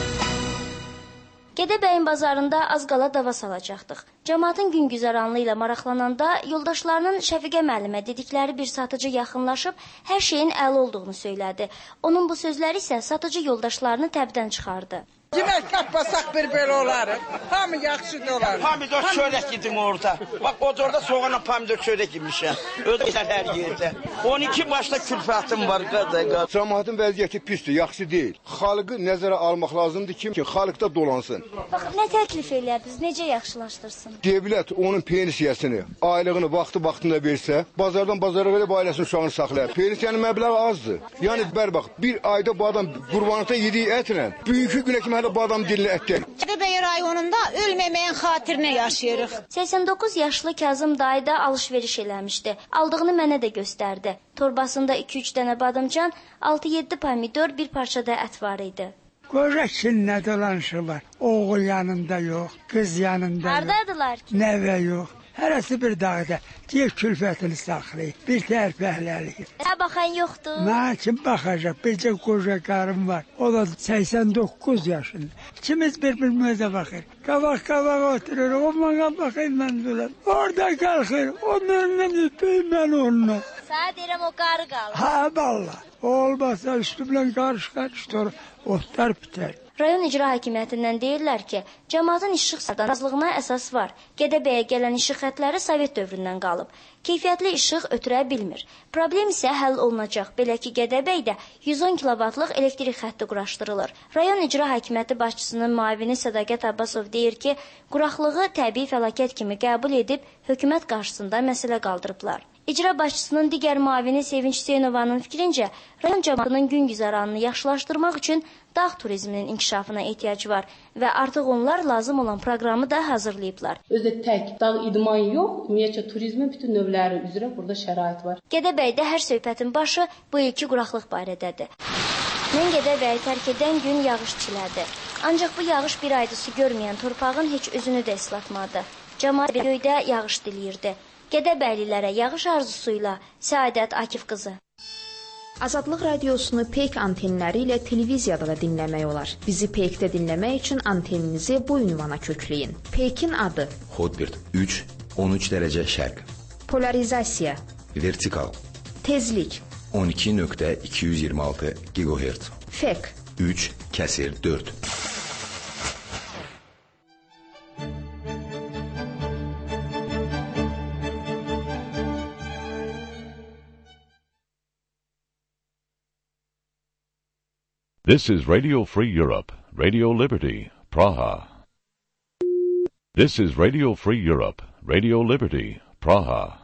Speaker 5: Gədəbəyin bazarında az qala dava salacaqdıq. Cəmaatın güngüzaranlığı ilə maraqlananda yoldaşlarının Şəfiqə müəllimə dedikləri bir satıcı yaxınlaşıb hər şeyin əla olduğunu söylədi. Onun bu sözləri isə satıcı yoldaşlarını təbdən çıxardı.
Speaker 16: Yemək tapmasaq bir belə olarıq. Hamı yaxşı da olar.
Speaker 1: Pomidor çörək yedim orada. Bax, orada soğanla pomidor çörək yemişəm. Ödəyirlər hər yerdə. on iki başda külfətim var, qada.
Speaker 23: Cəmaatın vəziyyəti pisdir, yaxşı deyil. Xalqı nəzərə almaq lazımdır ki, ki xalqda dolansın.
Speaker 5: Bax, nə təklif elədiniz, necə yaxşılaşdırsın?
Speaker 23: Devlət onun pensiyasını, aylığını vaxtı-vaxtında versə, bazardan bazara verib ailəsinin uşağını saxlayar. Pensiyanın məbləği azdır. Yəni, bər bax, bir ayda bu adam qurbanlıqda yediyi ətlə, bugünkü günə kimi bu adam dilinə ətdir.
Speaker 18: Gədəbəy rayonunda ölməməyin xatirinə yaşayırıq.
Speaker 5: səksən doqquz yaşlı Kazım dayı da alış-veriş eləmişdi. Aldığını mənə də göstərdi. Torbasında iki üç dənə badımcan, altı yeddi pomidor, bir parça da ət var idi.
Speaker 25: Görəkin nə dolanışı var. Oğul yanında yox, qız yanında yox.
Speaker 5: Hardadılar ki?
Speaker 25: Nəvə yox. Hərəsi bir dağda, deyək külfətini saxlayıb, bir tərpəhləliyib.
Speaker 5: Sən baxan yoxdur?
Speaker 25: Mən kim baxacaq, bircə qoca qarım var, o da səksən doqquz yaşında. İkimiz bir-birimizə baxır, qabaq-qabaq oturur, o bana baxayım mən durur. Orada qalxır, onun önündən öpəyim mən onunla.
Speaker 5: Sənə deyirəm, o qarı qalır.
Speaker 25: Ha, valla, olmasa üstümlə qarış-qarış durur, otlar bitər.
Speaker 5: Rayon icra hakimiyyətindən deyirlər ki, cəmaatın işıq azlığına əsas var. Gədəbəyə gələn işıq xətləri Sovet dövründən qalıb. Keyfiyyətli işıq ötürə bilmir. Problem isə həll olunacaq. Belə ki, Gədəbəydə yüz on kilovatlıq elektrik xətti quraşdırılır. Rayon icra hakimiyyəti başçısının müavini Sədaqət Abbasov deyir ki, quraqlığı təbii fəlakət kimi qəbul edib hökumət qarşısında məsələ qaldırıblar. İcra başçısının digər müavini Sevinç Hüseynovanın fikrincə, rayon cəmaatının gün güzəranını yaxşılaşdırmaq üçün dağ turizminin inkişafına ehtiyac var və artıq onlar lazım olan proqramı da hazırlayıblar.
Speaker 26: Özdə tək dağ idman yox, ümumiyyətcə turizmin bütün növləri üzrə burada şərait var.
Speaker 5: Gədəbəydə hər söhbətin başı bu ilki quraqlıq barədədir. Mən Gədəbəyi tərk edən gün yağış çilədi. Ancaq bu yağış bir ayda su görməyən torpağın heç özünü də islatmadı. Cəmaat göydə yağış diləyirdi. Gədəbəylilərə yağış arzusuyla Səadət Akif qızı.
Speaker 2: Azadlıq radiosunu Peyk antenləri ilə televiziyada da dinləmək olar. Bizi Peykdə dinləmək üçün anteninizi bu ünvana kökləyin. Peykin adı:
Speaker 13: Hotbird üç on üç dərəcə şərq.
Speaker 2: Polarizasiya:
Speaker 13: Vertikal.
Speaker 2: Tezlik:
Speaker 13: on iki nöqtə iki yüz iyirmi altı gigahertz.
Speaker 2: Fek:
Speaker 13: üç kəsir dörd.
Speaker 9: This is Radio Free Europe, Radio Liberty, Praha. This is Radio Free Europe, Radio Liberty, Praha.